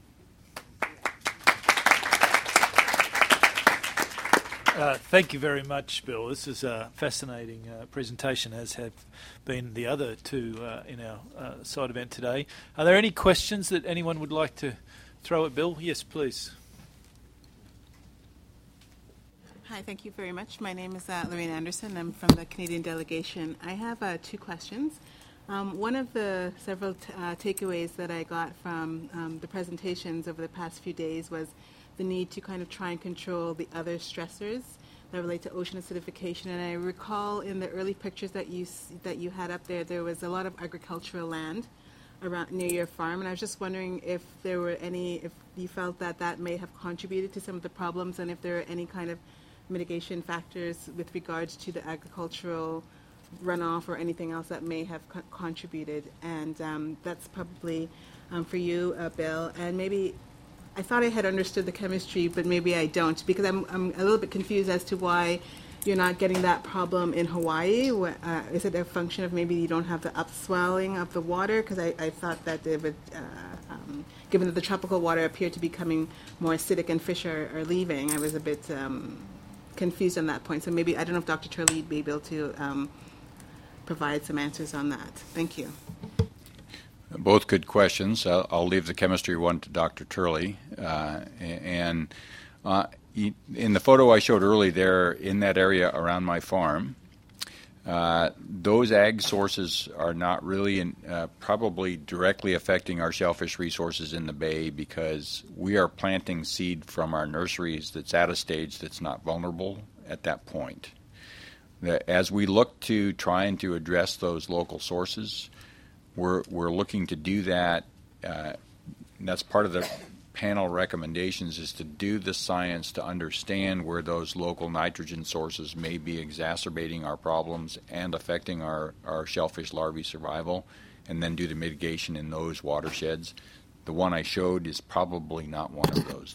Speaker 1: Thank you very much, Bill. This is a fascinating presentation, as have been the other two in our side event today. Are there any questions that anyone would like to throw at Bill? Yes, please.
Speaker 7: Hi, thank you very much. My name is Lorraine Anderson. I'm from the Canadian delegation. I have two questions. One of the several takeaways that I got from the presentations over the past few days was the need to kind of try and control the other stressors that relate to ocean acidification. And I recall in the early pictures that you had up there was a lot of agricultural land around near your farm. And I was just wondering if there were if you felt that may have contributed to some of the problems, and if there are any kind of mitigation factors with regards to the agricultural runoff or anything else that may have contributed. And that's probably for you, Bill. And maybe I thought I had understood the chemistry, but maybe I don't, because I'm a little bit confused as to why you're not getting that problem in Hawaii. Is it a function of maybe you don't have the upswelling of the water? Because I thought that they would, given that the tropical water appeared to be becoming more acidic and fish are leaving, I was a bit confused on that point. So maybe, I don't know if Dr. Turley would be able to provide some answers on that. Thank you.
Speaker 6: Both good questions. I'll leave the chemistry one to Dr. Turley. In the photo I showed earlier there, in that area around my farm, those ag sources are not really probably directly affecting our shellfish resources in the bay, because we are planting seed from our nurseries that's at a stage that's not vulnerable at that point. As we look to trying to address those local sources, we're looking to do that. That's part of the panel recommendations, is to do the science to understand where those local nitrogen sources may be exacerbating our problems and affecting our shellfish larvae survival, and then do the mitigation in those watersheds. The one I showed is probably not one of those,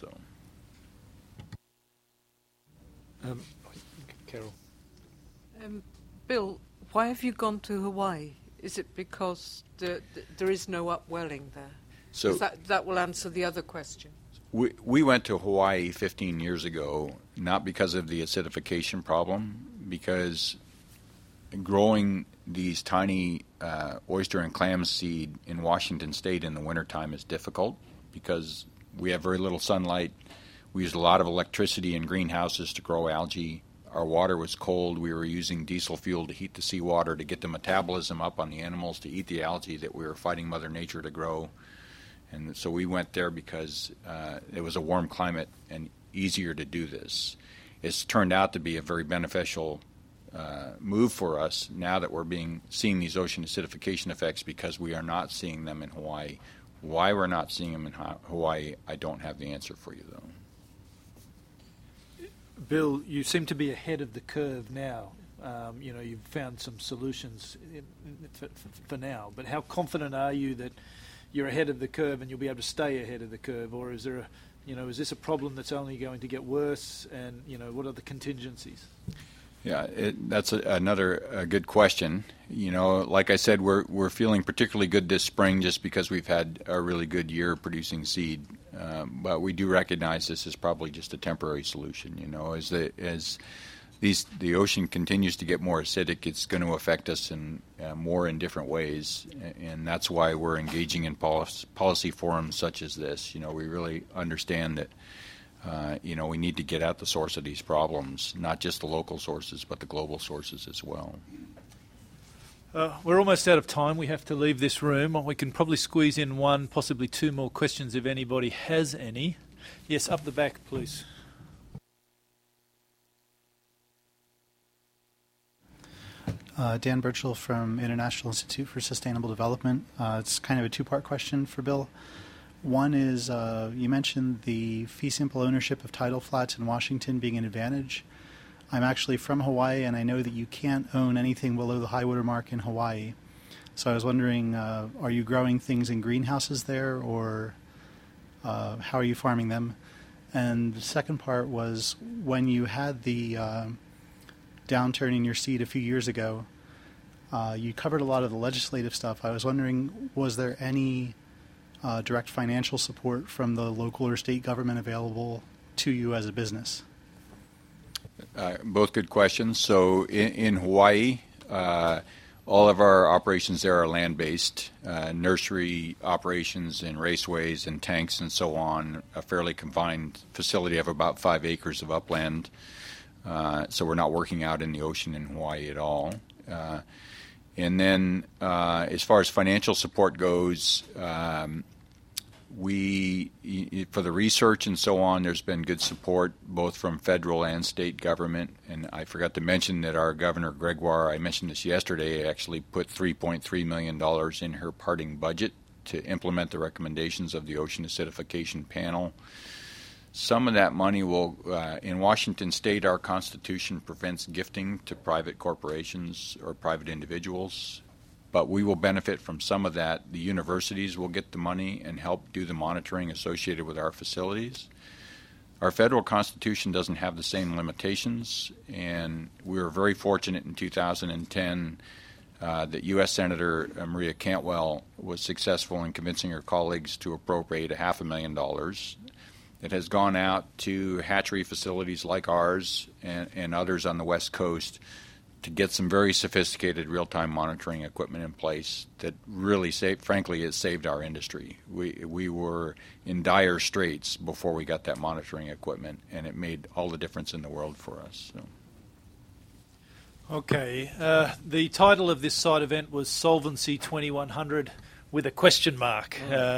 Speaker 6: though.
Speaker 1: Carol.
Speaker 2: Bill, why have you gone to Hawaii? Is it because there is no upwelling there?
Speaker 6: So
Speaker 2: that will answer the other question.
Speaker 6: We went to Hawaii 15 years ago, not because of the acidification problem, because growing these tiny oyster and clam seed in Washington State in the wintertime is difficult, because we have very little sunlight. We use a lot of electricity in greenhouses to grow algae. Our water was cold. We were using diesel fuel to heat the seawater to get the metabolism up on the animals to eat the algae that we were fighting Mother Nature to grow. And so we went there because it was a warm climate and easier to do this. It's turned out to be a very beneficial move for us now that we're seeing these ocean acidification effects, because we are not seeing them in Hawaii. Why we're not seeing them in Hawaii, I don't have the answer for you, though.
Speaker 1: Bill, you seem to be ahead of the curve now. You've found some solutions for now, but how confident are you that you're ahead of the curve and you'll be able to stay ahead of the curve, or is there is this a problem that's only going to get worse, and what are the contingencies?
Speaker 6: Yeah, that's another good question. Like I said, we're feeling particularly good this spring just because we've had a really good year producing seed. But we do recognize this is probably just a temporary solution. As the ocean continues to get more acidic, it's going to affect us in more in different ways, and that's why we're engaging in policy forums such as this. We really understand that. We need to get at the source of these problems, not just the local sources, but the global sources as well.
Speaker 1: We're almost out of time. We have to leave this room. We can probably squeeze in one, possibly two more questions if anybody has any. Yes, up the back, please.
Speaker 8: Dan Birchall from International Institute for Sustainable Development. It's kind of a two-part question for Bill. One is, you mentioned the fee simple ownership of tidal flats in Washington being an advantage. I'm actually from Hawaii, and I know that you can't own anything below the high water mark in Hawaii. So I was wondering, are you growing things in greenhouses there, or how are you farming them? And the second part was, when you had the downturn in your seed a few years ago, you covered a lot of the legislative stuff. I was wondering, was there any direct financial support from the local or state government available to you as a business?
Speaker 6: Both good questions. So in Hawaii, all of our operations there are land-based, nursery operations and raceways and tanks and so on, a fairly confined facility of about 5 acres of upland. So we're not working out in the ocean in Hawaii at all. And then as far as financial support goes, for the research and so on, there's been good support both from federal and state government. And I forgot to mention that our Governor Gregoire, I mentioned this yesterday, actually put $3.3 million in her parting budget to implement the recommendations of the Ocean Acidification Panel. Some of that money will, in Washington State, our Constitution prevents gifting to private corporations or private individuals. But we will benefit from some of that. The universities will get the money and help do the monitoring associated with our facilities. Our federal Constitution doesn't have the same limitations, and we were very fortunate in 2010 that U.S. Senator Maria Cantwell was successful in convincing her colleagues to appropriate $500,000. It has gone out to hatchery facilities like ours and others on the West Coast to get some very sophisticated real-time monitoring equipment in place that really it saved our industry. We were in dire straits before we got that monitoring equipment, and it made all the difference in the world for us. So.
Speaker 1: Okay. The title of this side event was Solvency 2100 with a question mark.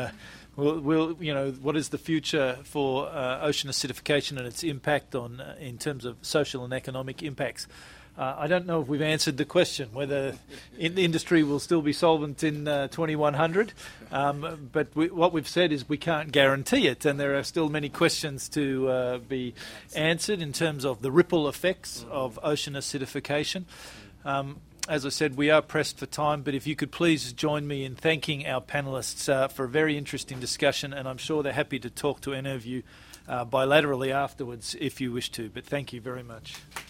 Speaker 1: What is the future for ocean acidification and its impact on, in terms of social and economic impacts? I don't know if we've answered the question whether the industry will still be solvent in 2100, but what we've said is we can't guarantee it, and there are still many questions to be answered in terms of the ripple effects of ocean acidification. As I said, we are pressed for time, but if you could please join me in thanking our panellists for a very interesting discussion, and I'm sure they're happy to talk to any of you bilaterally afterwards if you wish to, but thank you very much.